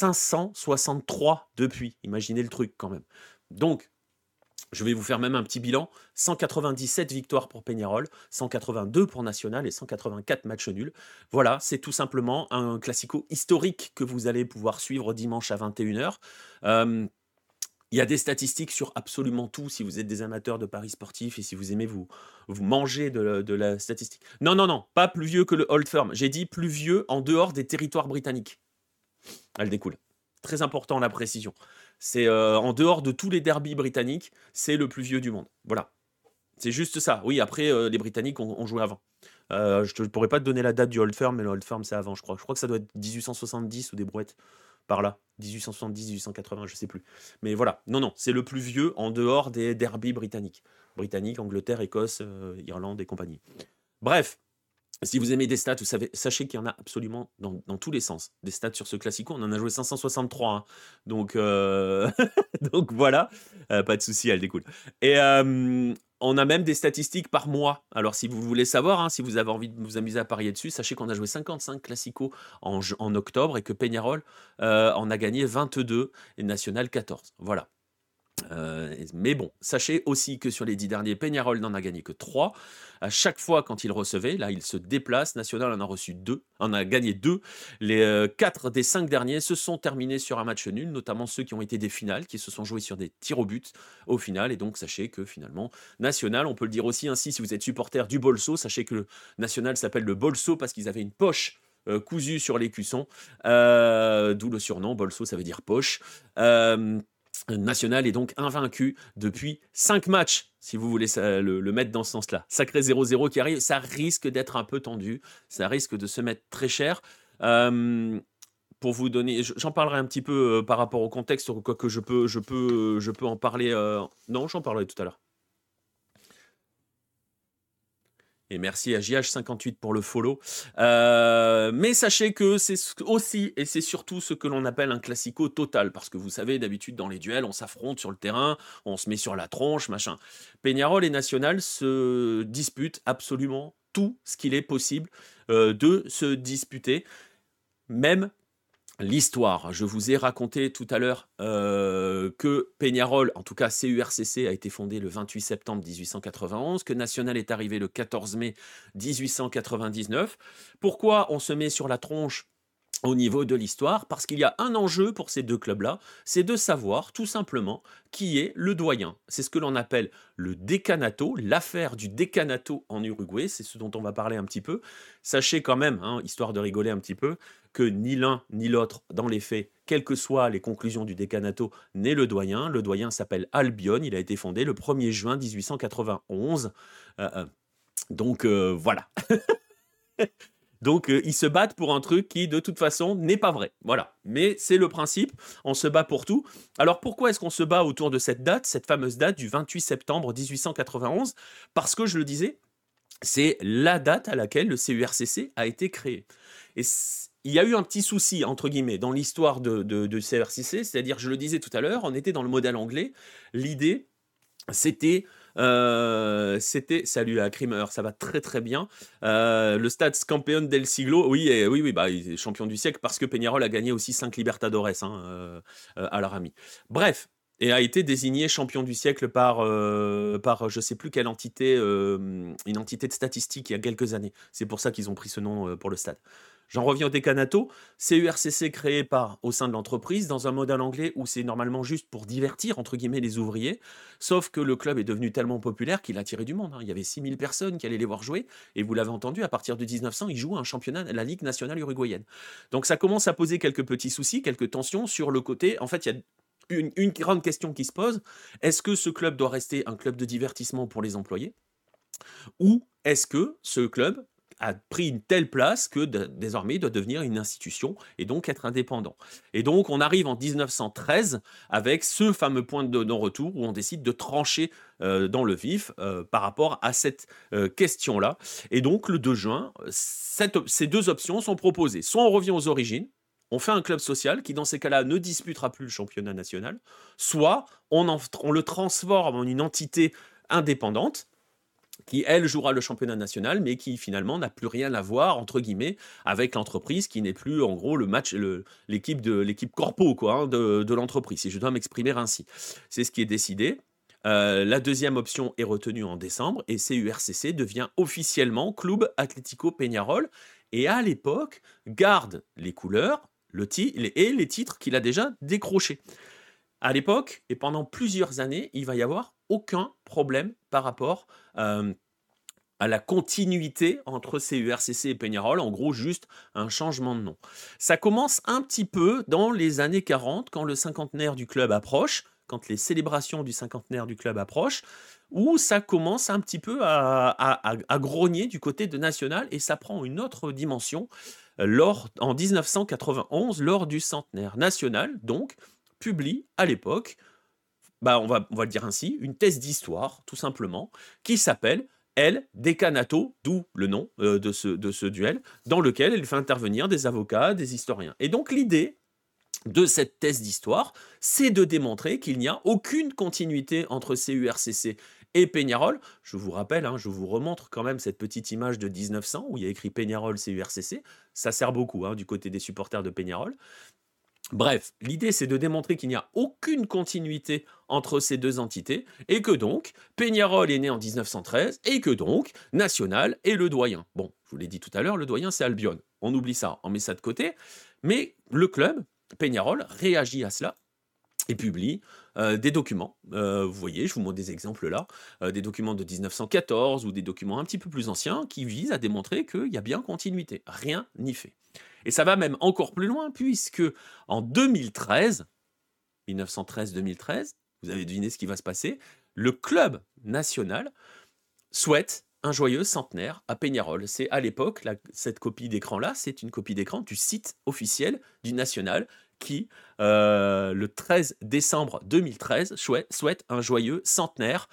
563 depuis. Imaginez le truc quand même. Donc, je vais vous faire même un petit bilan. 197 victoires pour Peñarol, 182 pour National et 184 matchs nuls. Voilà, c'est tout simplement un classico historique que vous allez pouvoir suivre dimanche à 21h. Il y a des statistiques sur absolument tout, si vous êtes des amateurs de paris sportifs et si vous aimez vous manger de la statistique. Non, pas plus vieux que le Old Firm. J'ai dit plus vieux en dehors des territoires britanniques. Elle découle. Très important la précision. C'est en dehors de tous les derbies britanniques, c'est le plus vieux du monde. Voilà. C'est juste ça. Oui, après, les Britanniques ont joué avant. Je ne pourrais pas te donner la date du Old Firm, mais le Old Firm, c'est avant, je crois. Je crois que ça doit être 1870 ou des brouettes par là. 1870, 1880, je sais plus. Mais voilà. Non, c'est le plus vieux en dehors des derbies britanniques. Britannique, Angleterre, Écosse, Irlande et compagnie. Bref. Si vous aimez des stats, sachez qu'il y en a absolument dans tous les sens. Des stats sur ce classico, on en a joué 563. Donc, donc voilà, pas de souci, elle découle. Et on a même des statistiques par mois. Alors si vous voulez savoir, si vous avez envie de vous amuser à parier dessus, sachez qu'on a joué 55 classicos en octobre et que Peñarol en a gagné 22 et National 14. Voilà. Mais bon, sachez aussi que sur les 10 derniers, Peñarol n'en a gagné que 3. À chaque fois quand il recevait, là il se déplace, National en a gagné 2. Les 4 des 5 derniers se sont terminés sur un match nul, notamment ceux qui ont été des finales, qui se sont joués sur des tirs au but au final. Et donc sachez que finalement, National, on peut le dire aussi ainsi si vous êtes supporter du Bolso, sachez que le National s'appelle le Bolso parce qu'ils avaient une poche cousue sur l'écusson, d'où le surnom, Bolso ça veut dire poche. National est donc invaincu depuis 5 matchs, si vous voulez le mettre dans ce sens-là. Sacré 0-0 qui arrive, ça risque d'être un peu tendu, ça risque de se mettre très cher. Pour vous donner, j'en parlerai un petit peu par rapport au contexte, quoique je peux en parler. Non, j'en parlerai tout à l'heure. Et merci à JH58 pour le follow. Mais sachez que c'est aussi et c'est surtout ce que l'on appelle un classico total. Parce que vous savez, d'habitude, dans les duels, on s'affronte sur le terrain, on se met sur la tronche, machin. Peñarol et National se disputent absolument tout ce qu'il est possible de se disputer. Même l'histoire. Je vous ai raconté tout à l'heure que Peñarol, en tout cas CURCC, a été fondé le 28 septembre 1891, que National est arrivé le 14 mai 1899. Pourquoi on se met sur la tronche au niveau de l'histoire? Parce qu'il y a un enjeu pour ces deux clubs-là, c'est de savoir tout simplement qui est le doyen. C'est ce que l'on appelle le décanato, l'affaire du décanato en Uruguay, c'est ce dont on va parler un petit peu. Sachez quand même, histoire de rigoler un petit peu, que ni l'un ni l'autre, dans les faits, quelles que soient les conclusions du décanato, n'est le doyen. Le doyen s'appelle Albion, il a été fondé le 1er juin 1891. Donc voilà. Donc ils se battent pour un truc qui de toute façon n'est pas vrai. Voilà. Mais c'est le principe, on se bat pour tout. Alors pourquoi est-ce qu'on se bat autour de cette date, cette fameuse date du 28 septembre 1891? Parce que je le disais, c'est la date à laquelle le CURCC a été créé. Et il y a eu un petit souci, entre guillemets, dans l'histoire de CURCC, c'est-à-dire, je le disais tout à l'heure, on était dans le modèle anglais, l'idée, c'était... salut à Krimer, ça va très très bien. Le stade Campeón del Siglo, oui, bah, il est champion du siècle parce que Peñarol a gagné aussi 5 Libertadores à l'Arami. Bref, et a été désigné champion du siècle par je sais plus quelle entité, une entité de statistique il y a quelques années. C'est pour ça qu'ils ont pris ce nom pour le stade. J'en reviens au décanato. CURCC créé au sein de l'entreprise dans un modèle anglais où c'est normalement juste pour divertir, entre guillemets, les ouvriers. Sauf que le club est devenu tellement populaire qu'il a attiré du monde. Il y avait 6000 personnes qui allaient les voir jouer. Et vous l'avez entendu, à partir de 1900, ils jouent un championnat, la Ligue nationale uruguayenne. Donc ça commence à poser quelques petits soucis, quelques tensions sur le côté. En fait, il y a une grande question qui se pose. Est-ce que ce club doit rester un club de divertissement pour les employés? Ou est-ce que ce club a pris une telle place que désormais il doit devenir une institution et donc être indépendant. Et donc on arrive en 1913 avec ce fameux point de non-retour où on décide de trancher dans le vif par rapport à cette question-là. Et donc le 2 juin, ces deux options sont proposées. Soit on revient aux origines, on fait un club social qui dans ces cas-là ne disputera plus le championnat national, soit on le transforme en une entité indépendante qui, elle, jouera le championnat national, mais qui, finalement, n'a plus rien à voir, entre guillemets, avec l'entreprise, qui n'est plus, en gros, l'équipe corpo, quoi, hein, de l'entreprise, si je dois m'exprimer ainsi. C'est ce qui est décidé. La deuxième option est retenue en décembre, et CURCC devient officiellement Club Atlético Peñarol, et à l'époque, garde les couleurs et les titres qu'il a déjà décrochés. À l'époque, et pendant plusieurs années, il va y avoir aucun problème par rapport à la continuité entre CURCC et Peñarol, en gros juste un changement de nom. Ça commence un petit peu dans les années 40, quand le cinquantenaire du club approche, quand les célébrations du cinquantenaire du club approchent, où ça commence un petit peu à grogner du côté de National, et ça prend une autre dimension en 1991, lors du centenaire. National, donc, publie à l'époque, on va le dire ainsi, une thèse d'histoire, tout simplement, qui s'appelle El Decanato, d'où le nom de ce duel, dans lequel elle fait intervenir des avocats, des historiens. Et donc l'idée de cette thèse d'histoire, c'est de démontrer qu'il n'y a aucune continuité entre CURCC et Peñarol. Je vous rappelle, je vous remontre quand même cette petite image de 1900 où il y a écrit Peñarol CURCC. Ça sert beaucoup du côté des supporters de Peñarol. Bref, l'idée c'est de démontrer qu'il n'y a aucune continuité entre ces deux entités et que donc Peñarol est né en 1913 et que donc National est le doyen. Bon, je vous l'ai dit tout à l'heure, le doyen c'est Albion. On oublie ça, on met ça de côté. Mais le club, Peñarol, réagit à cela et publie des documents. Vous voyez, je vous montre des exemples là, des documents de 1914 ou des documents un petit peu plus anciens qui visent à démontrer qu'il y a bien continuité. Rien n'y fait. Et ça va même encore plus loin, puisque en 2013, 1913-2013, vous avez deviné ce qui va se passer, le club national souhaite un joyeux centenaire à Peñarol. C'est à l'époque, cette copie d'écran-là, c'est une copie d'écran du site officiel du National qui, le 13 décembre 2013, souhaite un joyeux centenaire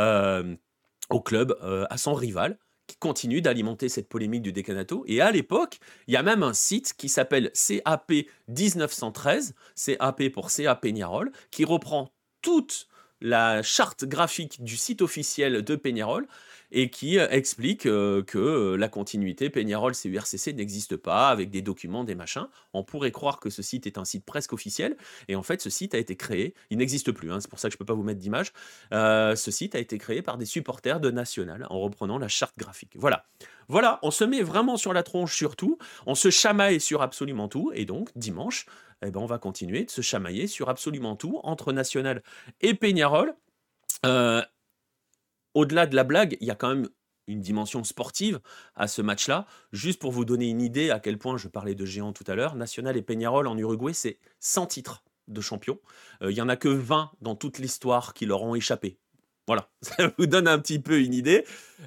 au club, à son rival, qui continue d'alimenter cette polémique du décanato. Et à l'époque, il y a même un site qui s'appelle CAP 1913, CAP pour CA Peñarol, qui reprend toute la charte graphique du site officiel de Peñarol et qui explique que la continuité Peñarol-CURCC n'existe pas, avec des documents, des machins. On pourrait croire que ce site est un site presque officiel, et en fait, ce site a été créé, il n'existe plus, c'est pour ça que je ne peux pas vous mettre d'image, ce site a été créé par des supporters de National, en reprenant la charte graphique. Voilà, on se met vraiment sur la tronche sur tout, on se chamaille sur absolument tout, et donc, dimanche, on va continuer de se chamailler sur absolument tout, entre National et Peñarol. Au-delà de la blague, il y a quand même une dimension sportive à ce match-là. Juste pour vous donner une idée à quel point je parlais de géants tout à l'heure, Nacional et Peñarol en Uruguay, c'est 100 titres de champion. Il y en a que 20 dans toute l'histoire qui leur ont échappé. Voilà, ça vous donne un petit peu une idée.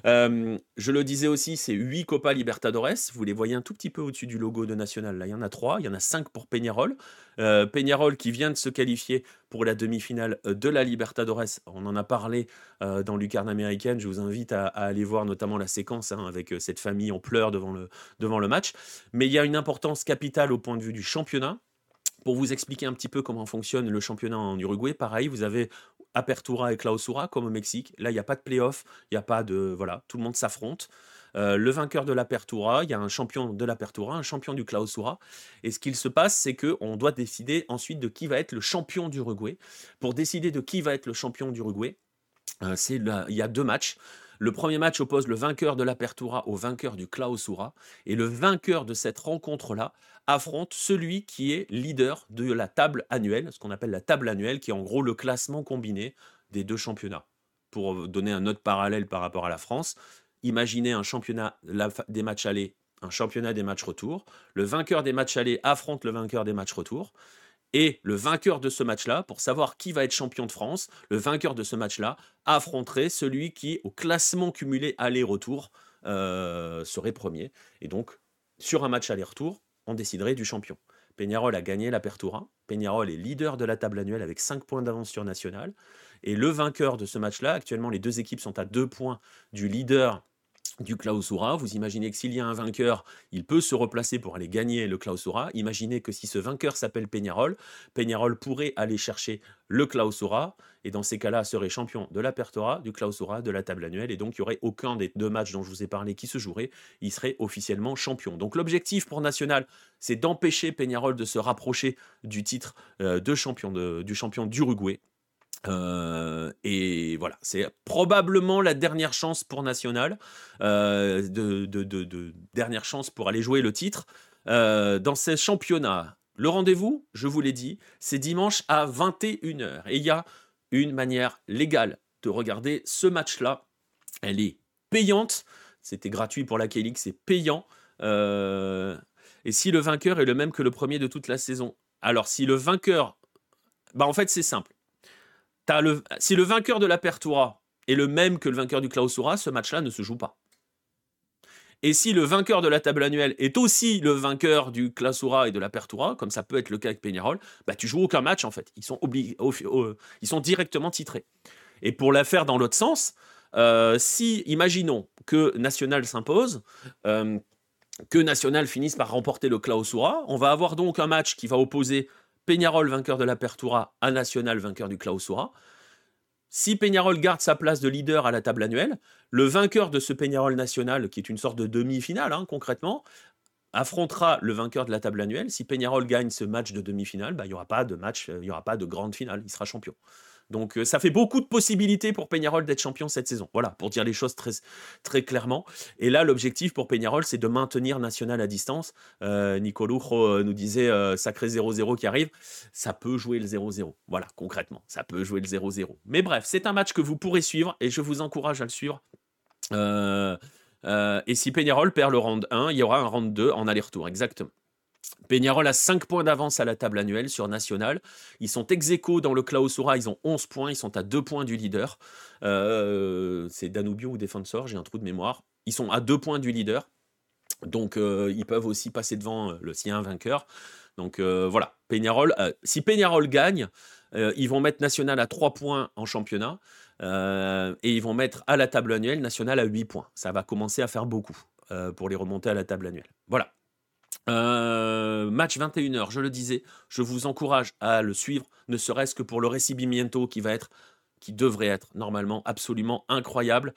Je le disais aussi, c'est 8 Copa Libertadores. Vous les voyez un tout petit peu au-dessus du logo de Nacional. Là, il y en a 3. Il y en a 5 pour Peñarol. Peñarol qui vient de se qualifier pour la demi-finale de la Libertadores. On en a parlé dans Lucarne américaine. Je vous invite à aller voir notamment la séquence avec cette famille en pleurs devant le match. Mais il y a une importance capitale au point de vue du championnat. Pour vous expliquer un petit peu comment fonctionne le championnat en Uruguay, pareil, vous avez Apertura et Clausura comme au Mexique. Là, il n'y a pas de play-off, il n'y a pas de... Voilà, tout le monde s'affronte. Le vainqueur de l'Apertura, il y a un champion de l'Apertura, un champion du Clausura. Et ce qu'il se passe, c'est qu'on doit décider ensuite de qui va être le champion d'Uruguay. Pour décider de qui va être le champion d'Uruguay, il y a 2 matchs. Le premier match oppose le vainqueur de l'Apertura au vainqueur du Clausura. Et le vainqueur de cette rencontre-là affronte celui qui est leader de la table annuelle, ce qu'on appelle la table annuelle, qui est en gros le classement combiné des 2 championnats. Pour donner un autre parallèle par rapport à la France, imaginez un championnat des matchs allés, un championnat des matchs retour. Le vainqueur des matchs allés affronte le vainqueur des matchs retour. Et le vainqueur de ce match-là, pour savoir qui va être champion de France, le vainqueur de ce match-là affronterait celui qui, au classement cumulé aller-retour, serait premier. Et donc, sur un match aller-retour, on déciderait du champion. Peñarol a gagné l'Apertura. Peñarol est leader de la table annuelle avec 5 points d'avance sur Nacional. Et le vainqueur de ce match-là, actuellement, les 2 équipes sont à 2 points du leader du Clausura. Vous imaginez que s'il y a un vainqueur, il peut se replacer pour aller gagner le Clausura. Imaginez que si ce vainqueur s'appelle Peñarol, Peñarol pourrait aller chercher le Clausura, et dans ces cas-là, serait champion de l'Apertura, du Clausura, de la table annuelle, et donc il n'y aurait aucun des 2 matchs dont je vous ai parlé qui se jouerait, il serait officiellement champion. Donc l'objectif pour Nacional, c'est d'empêcher Peñarol de se rapprocher du titre du champion d'Uruguay. Et voilà, c'est probablement la dernière chance pour Nacional, dernière chance pour aller jouer le titre dans ces championnats. Le rendez-vous, je vous l'ai dit, c'est dimanche à 21h. Et il y a une manière légale de regarder ce match-là. Elle est payante. C'était gratuit pour la K-League, c'est payant. Et si le vainqueur est le même que le premier de toute la saison, alors si le vainqueur... en fait, c'est simple. Si le vainqueur de l'Apertura est le même que le vainqueur du Clausura, ce match-là ne se joue pas. Et si le vainqueur de la table annuelle est aussi le vainqueur du Clausura et de l'Apertura, comme ça peut être le cas avec Peñarol, tu joues aucun match en fait. Ils sont directement titrés. Et pour la faire dans l'autre sens, si, imaginons que Nacional s'impose, que Nacional finisse par remporter le Clausura, on va avoir donc un match qui va opposer Peñarol, vainqueur de l'Apertura, à Nacional, vainqueur du Clausura. Si Peñarol garde sa place de leader à la table annuelle, le vainqueur de ce Peñarol Nacional, qui est une sorte de demi-finale concrètement, affrontera le vainqueur de la table annuelle. Si Peñarol gagne ce match de demi-finale, il n'y aura pas de match, il n'y aura pas de grande finale, il sera champion. Donc ça fait beaucoup de possibilités pour Peñarol d'être champion cette saison. Voilà, pour dire les choses très, très clairement. Et là, l'objectif pour Peñarol, c'est de maintenir Nacional à distance. Nico Lujo nous disait sacré 0-0 qui arrive. Ça peut jouer le 0-0. Voilà, concrètement, ça peut jouer le 0-0. Mais bref, c'est un match que vous pourrez suivre et je vous encourage à le suivre. Et si Peñarol perd le round 1, il y aura un round 2 en aller-retour, exactement. Peñarol a 5 points d'avance à la table annuelle sur Nacional. Ils sont ex-aequo dans le Clausura, ils ont 11 points, ils sont à 2 points du leader. C'est Danubio ou Defensor, j'ai un trou de mémoire. Ils sont à 2 points du leader. Donc ils peuvent aussi passer devant s'il y a un vainqueur. Donc voilà, Peñarol, si Peñarol gagne, ils vont mettre Nacional à 3 points en championnat. Et ils vont mettre à la table annuelle Nacional à 8 points. Ça va commencer à faire beaucoup pour les remonter à la table annuelle. Voilà. Match 21h, je le disais, je vous encourage à le suivre, ne serait-ce que pour le recibimiento qui devrait être normalement absolument incroyable.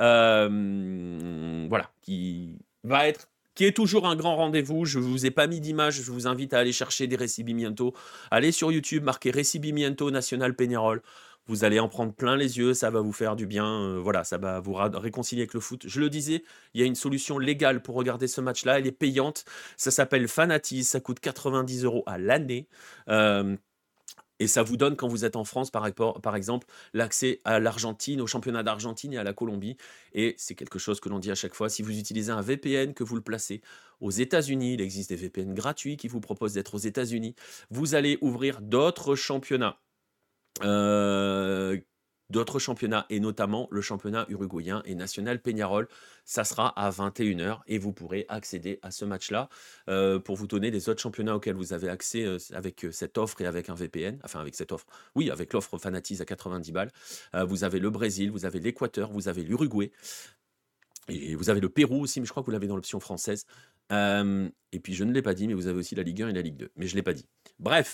Voilà, qui est toujours un grand rendez-vous. Je ne vous ai pas mis d'image, je vous invite à aller chercher des recibimiento. Allez sur YouTube, marquez recibimiento Nacional Peñarol. Vous allez en prendre plein les yeux, ça va vous faire du bien, voilà, ça va vous réconcilier avec le foot. Je le disais, il y a une solution légale pour regarder ce match-là, elle est payante, ça s'appelle Fanatiz, ça coûte 90 € à l'année. Et ça vous donne, quand vous êtes en France, par exemple, l'accès à l'Argentine, au championnat d'Argentine et à la Colombie. Et c'est quelque chose que l'on dit à chaque fois. Si vous utilisez un VPN, que vous le placez aux États-Unis, il existe des VPN gratuits qui vous proposent d'être aux États-Unis, vous allez ouvrir d'autres championnats. D'autres championnats, et notamment le championnat uruguayen et national Peñarol. Ça sera à 21h et vous pourrez accéder à ce match-là. Pour vous donner les autres championnats auxquels vous avez accès avec cette offre et avec un VPN, enfin avec cette offre, oui, avec l'offre Fanatiz à 90 balles. Vous avez le Brésil, vous avez l'Équateur, vous avez l'Uruguay, et vous avez le Pérou aussi, mais je crois que vous l'avez dans l'option française. Et puis je ne l'ai pas dit, mais vous avez aussi la Ligue 1 et la Ligue 2, mais je ne l'ai pas dit. Bref,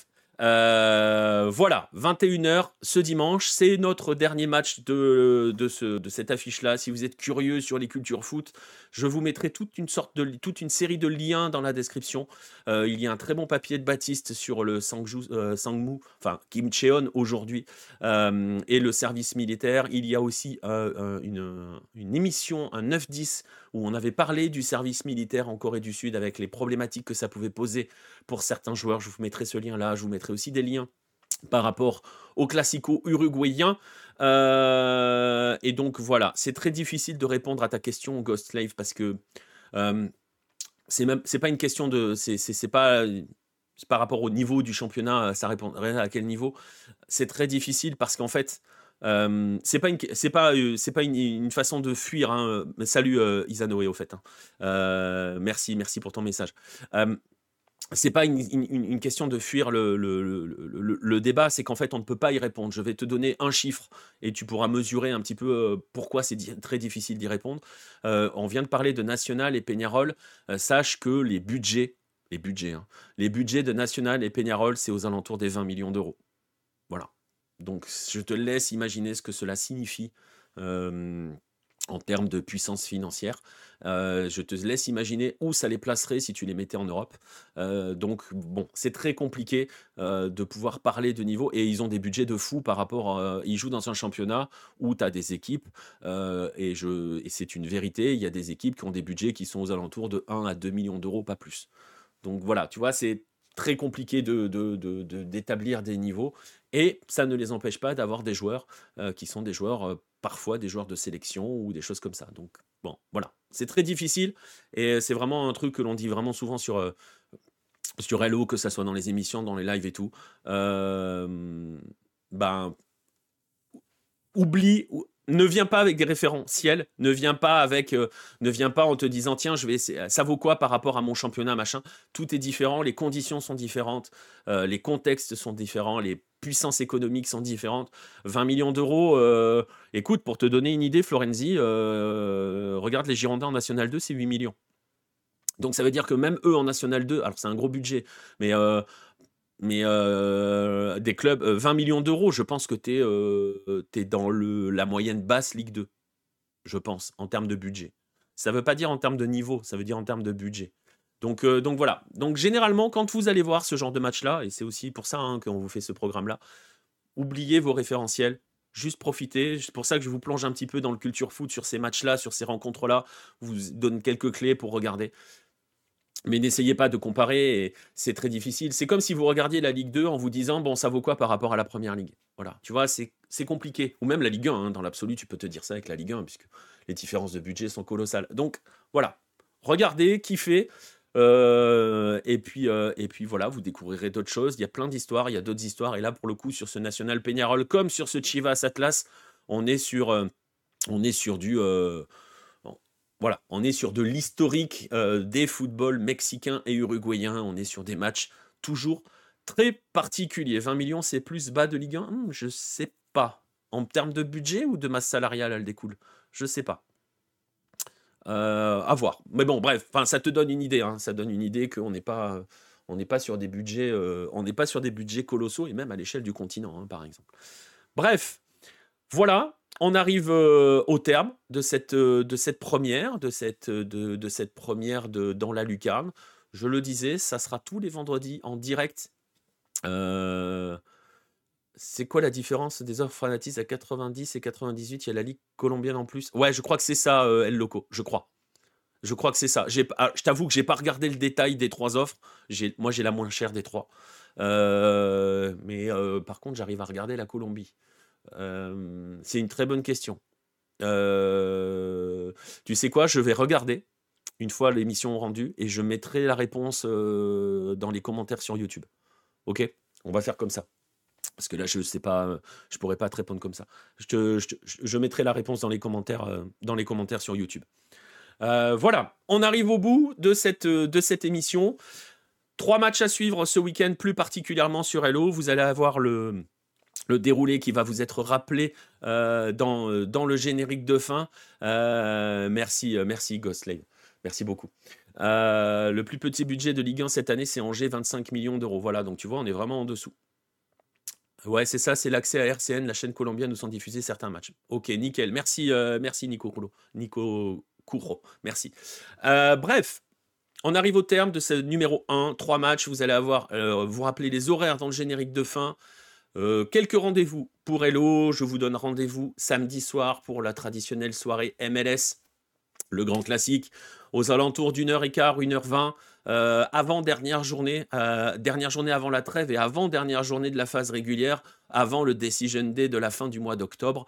voilà, 21h ce dimanche, c'est notre dernier match de cette affiche-là. Si vous êtes curieux sur les cultures foot, je vous mettrai toute une série de liens dans la description. Il y a un très bon papier de Baptiste sur le Sangmu, enfin Kim Cheon aujourd'hui, et le service militaire. Il y a aussi une émission, un 9-10, où on avait parlé du service militaire en Corée du Sud avec les problématiques que ça pouvait poser pour certains joueurs. Je vous mettrai ce lien-là, je vous mettrai aussi des liens par rapport au classico uruguayen. Et donc voilà, c'est très difficile de répondre à ta question, Ghost Slave, parce que c'est pas une question de... C'est pas... par rapport au niveau du championnat, ça répondrait à quel niveau. C'est très difficile parce qu'en fait, c'est pas une façon de fuir. Hein. Salut Isanoé au fait. Hein. Merci pour ton message. C'est pas une question de fuir le débat, c'est qu'en fait on ne peut pas y répondre. Je vais te donner un chiffre et tu pourras mesurer un petit peu pourquoi c'est très difficile d'y répondre. On vient de parler de National et Peñarol. Sache que les budgets de National et Peñarol, c'est aux alentours des 20 millions d'euros. Voilà. Donc je te laisse imaginer ce que cela signifie en termes de puissance financière. Je te laisse imaginer où ça les placerait si tu les mettais en Europe. Donc bon, c'est très compliqué de pouvoir parler de niveau, et ils ont des budgets de fou par rapport ils jouent dans un championnat où tu as des équipes, et c'est une vérité, il y a des équipes qui ont des budgets qui sont aux alentours de 1 à 2 millions d'euros, pas plus. Donc voilà, tu vois, c'est très compliqué d'établir des niveaux, et ça ne les empêche pas d'avoir des joueurs qui sont des joueurs, parfois des joueurs de sélection ou des choses comme ça. Donc bon, voilà, c'est très difficile, et c'est vraiment un truc que l'on dit vraiment souvent sur Hello, que ça soit dans les émissions, dans les lives et tout. Ben, ne viens pas avec des référentiels, ne viens pas en te disant tiens, ça vaut quoi par rapport à mon championnat, machin. Tout est différent, les conditions sont différentes, les contextes sont différents, les puissances économiques sont différentes. 20 millions d'euros, écoute, pour te donner une idée, Florenzi, regarde les Girondins en National 2, c'est 8 millions. Donc ça veut dire que même eux en National 2, alors c'est un gros budget, mais des clubs, 20 millions d'euros, je pense que t'es dans la moyenne basse Ligue 2, je pense, en termes de budget. Ça veut pas dire en termes de niveau, ça veut dire en termes de budget. Donc voilà. Donc généralement, quand vous allez voir ce genre de match-là, et c'est aussi pour ça qu'on vous fait ce programme-là, oubliez vos référentiels, juste profitez. C'est pour ça que je vous plonge un petit peu dans le culture foot sur ces matchs-là, sur ces rencontres-là, vous donne quelques clés pour regarder. Mais n'essayez pas de comparer, et c'est très difficile. C'est comme si vous regardiez la Ligue 2 en vous disant, bon, ça vaut quoi par rapport à la Première Ligue? Voilà, tu vois, c'est compliqué. Ou même la Ligue 1, hein, dans l'absolu, tu peux te dire ça avec la Ligue 1, puisque les différences de budget sont colossales. Donc, voilà, regardez, kiffez, et puis voilà, vous découvrirez d'autres choses. Il y a plein d'histoires, il y a d'autres histoires, et là, pour le coup, sur ce National Peñarol, comme sur ce Chivas Atlas, on est sur du... voilà, on est sur de l'historique des footballs mexicains et uruguayens. On est sur des matchs toujours très particuliers. 20 millions, c'est plus bas de Ligue 1? Je sais pas. En termes de budget ou de masse salariale, elle découle? Je sais pas. À voir. Mais bon, bref, ça te donne une idée. Hein. Ça donne une idée qu'on n'est pas sur des budgets, on n'est pas sur des budgets colossaux, et même à l'échelle du continent, hein, par exemple. Bref, voilà. On arrive au terme de cette première, dans la lucarne. Je le disais, ça sera tous les vendredis en direct. C'est quoi la différence des offres Fanatiz à 90 et 98? Il y a la Ligue colombienne en plus. Ouais, je crois que c'est ça, El Loco, je crois. Je crois que c'est ça. Je t'avoue que j'ai pas regardé le détail des 3 offres. Moi, j'ai la moins chère des 3. Mais Mais par contre, j'arrive à regarder la Colombie. C'est une très bonne question. Tu sais quoi? Je vais regarder une fois l'émission rendue et je mettrai la réponse dans les commentaires sur YouTube. Ok? On va faire comme ça. Parce que là, je sais pas, je pourrais pas te répondre comme ça. Je mettrai la réponse dans les commentaires sur YouTube. Voilà, on arrive au bout de cette émission. 3 matchs à suivre ce week-end, plus particulièrement sur Hello. Vous allez avoir le déroulé qui va vous être rappelé dans le générique de fin. Merci Ghostlane. Merci beaucoup. Le plus petit budget de Ligue 1 cette année, c'est Angers, 25 millions d'euros. Voilà, donc tu vois, on est vraiment en dessous. Ouais, c'est ça, c'est l'accès à RCN, la chaîne colombienne où sont diffusés certains matchs. Ok, nickel. Merci Nico Couro. Merci. Bref, on arrive au terme de ce numéro 1. 3 matchs. Vous allez avoir, vous rappelez les horaires dans le générique de fin. Quelques rendez-vous pour Hello. Je vous donne rendez-vous samedi soir pour la traditionnelle soirée MLS, le grand classique, aux alentours d'1h15, 1h20, avant dernière journée avant la trêve et avant dernière journée de la phase régulière, avant le Decision Day de la fin du mois d'octobre.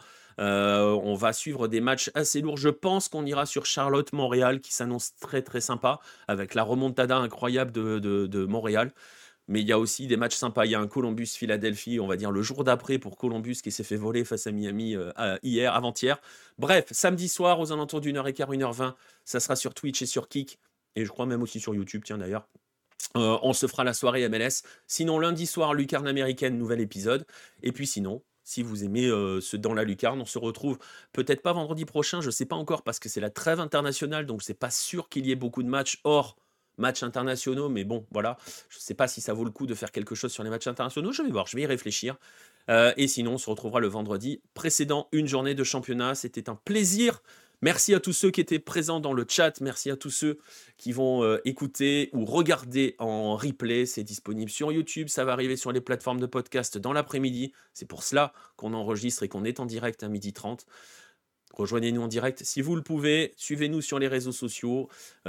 On va suivre des matchs assez lourds. Je pense qu'on ira sur Charlotte-Montréal, qui s'annonce très très sympa, avec la remontada incroyable de Montréal. Mais il y a aussi des matchs sympas. Il y a un Columbus-Philadelphie, on va dire le jour d'après pour Columbus qui s'est fait voler face à Miami avant-hier. Bref, samedi soir aux alentours d'1h15, 1h20, ça sera sur Twitch et sur Kick. Et je crois même aussi sur YouTube, tiens d'ailleurs. On se fera la soirée MLS. Sinon, lundi soir, Lucarne américaine, nouvel épisode. Et puis sinon, si vous aimez ce Dans la Lucarne, on se retrouve peut-être pas vendredi prochain, je ne sais pas encore parce que c'est la trêve internationale, donc c'est pas sûr qu'il y ait beaucoup de matchs hors matchs internationaux, mais bon, voilà, je ne sais pas si ça vaut le coup de faire quelque chose sur les matchs internationaux, je vais voir, je vais y réfléchir. Et sinon, on se retrouvera le vendredi précédent, une journée de championnat. C'était un plaisir. Merci à tous ceux qui étaient présents dans le chat. Merci à tous ceux qui vont écouter ou regarder en replay. C'est disponible sur YouTube. Ça va arriver sur les plateformes de podcast dans l'après-midi. C'est pour cela qu'on enregistre et qu'on est en direct à 12h30. Rejoignez-nous en direct si vous le pouvez. Suivez-nous sur les réseaux sociaux,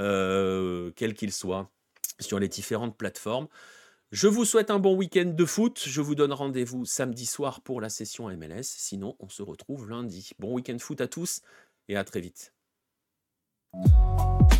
quels qu'ils soient, sur les différentes plateformes. Je vous souhaite un bon week-end de foot. Je vous donne rendez-vous samedi soir pour la session MLS. Sinon, on se retrouve lundi. Bon week-end foot à tous et à très vite.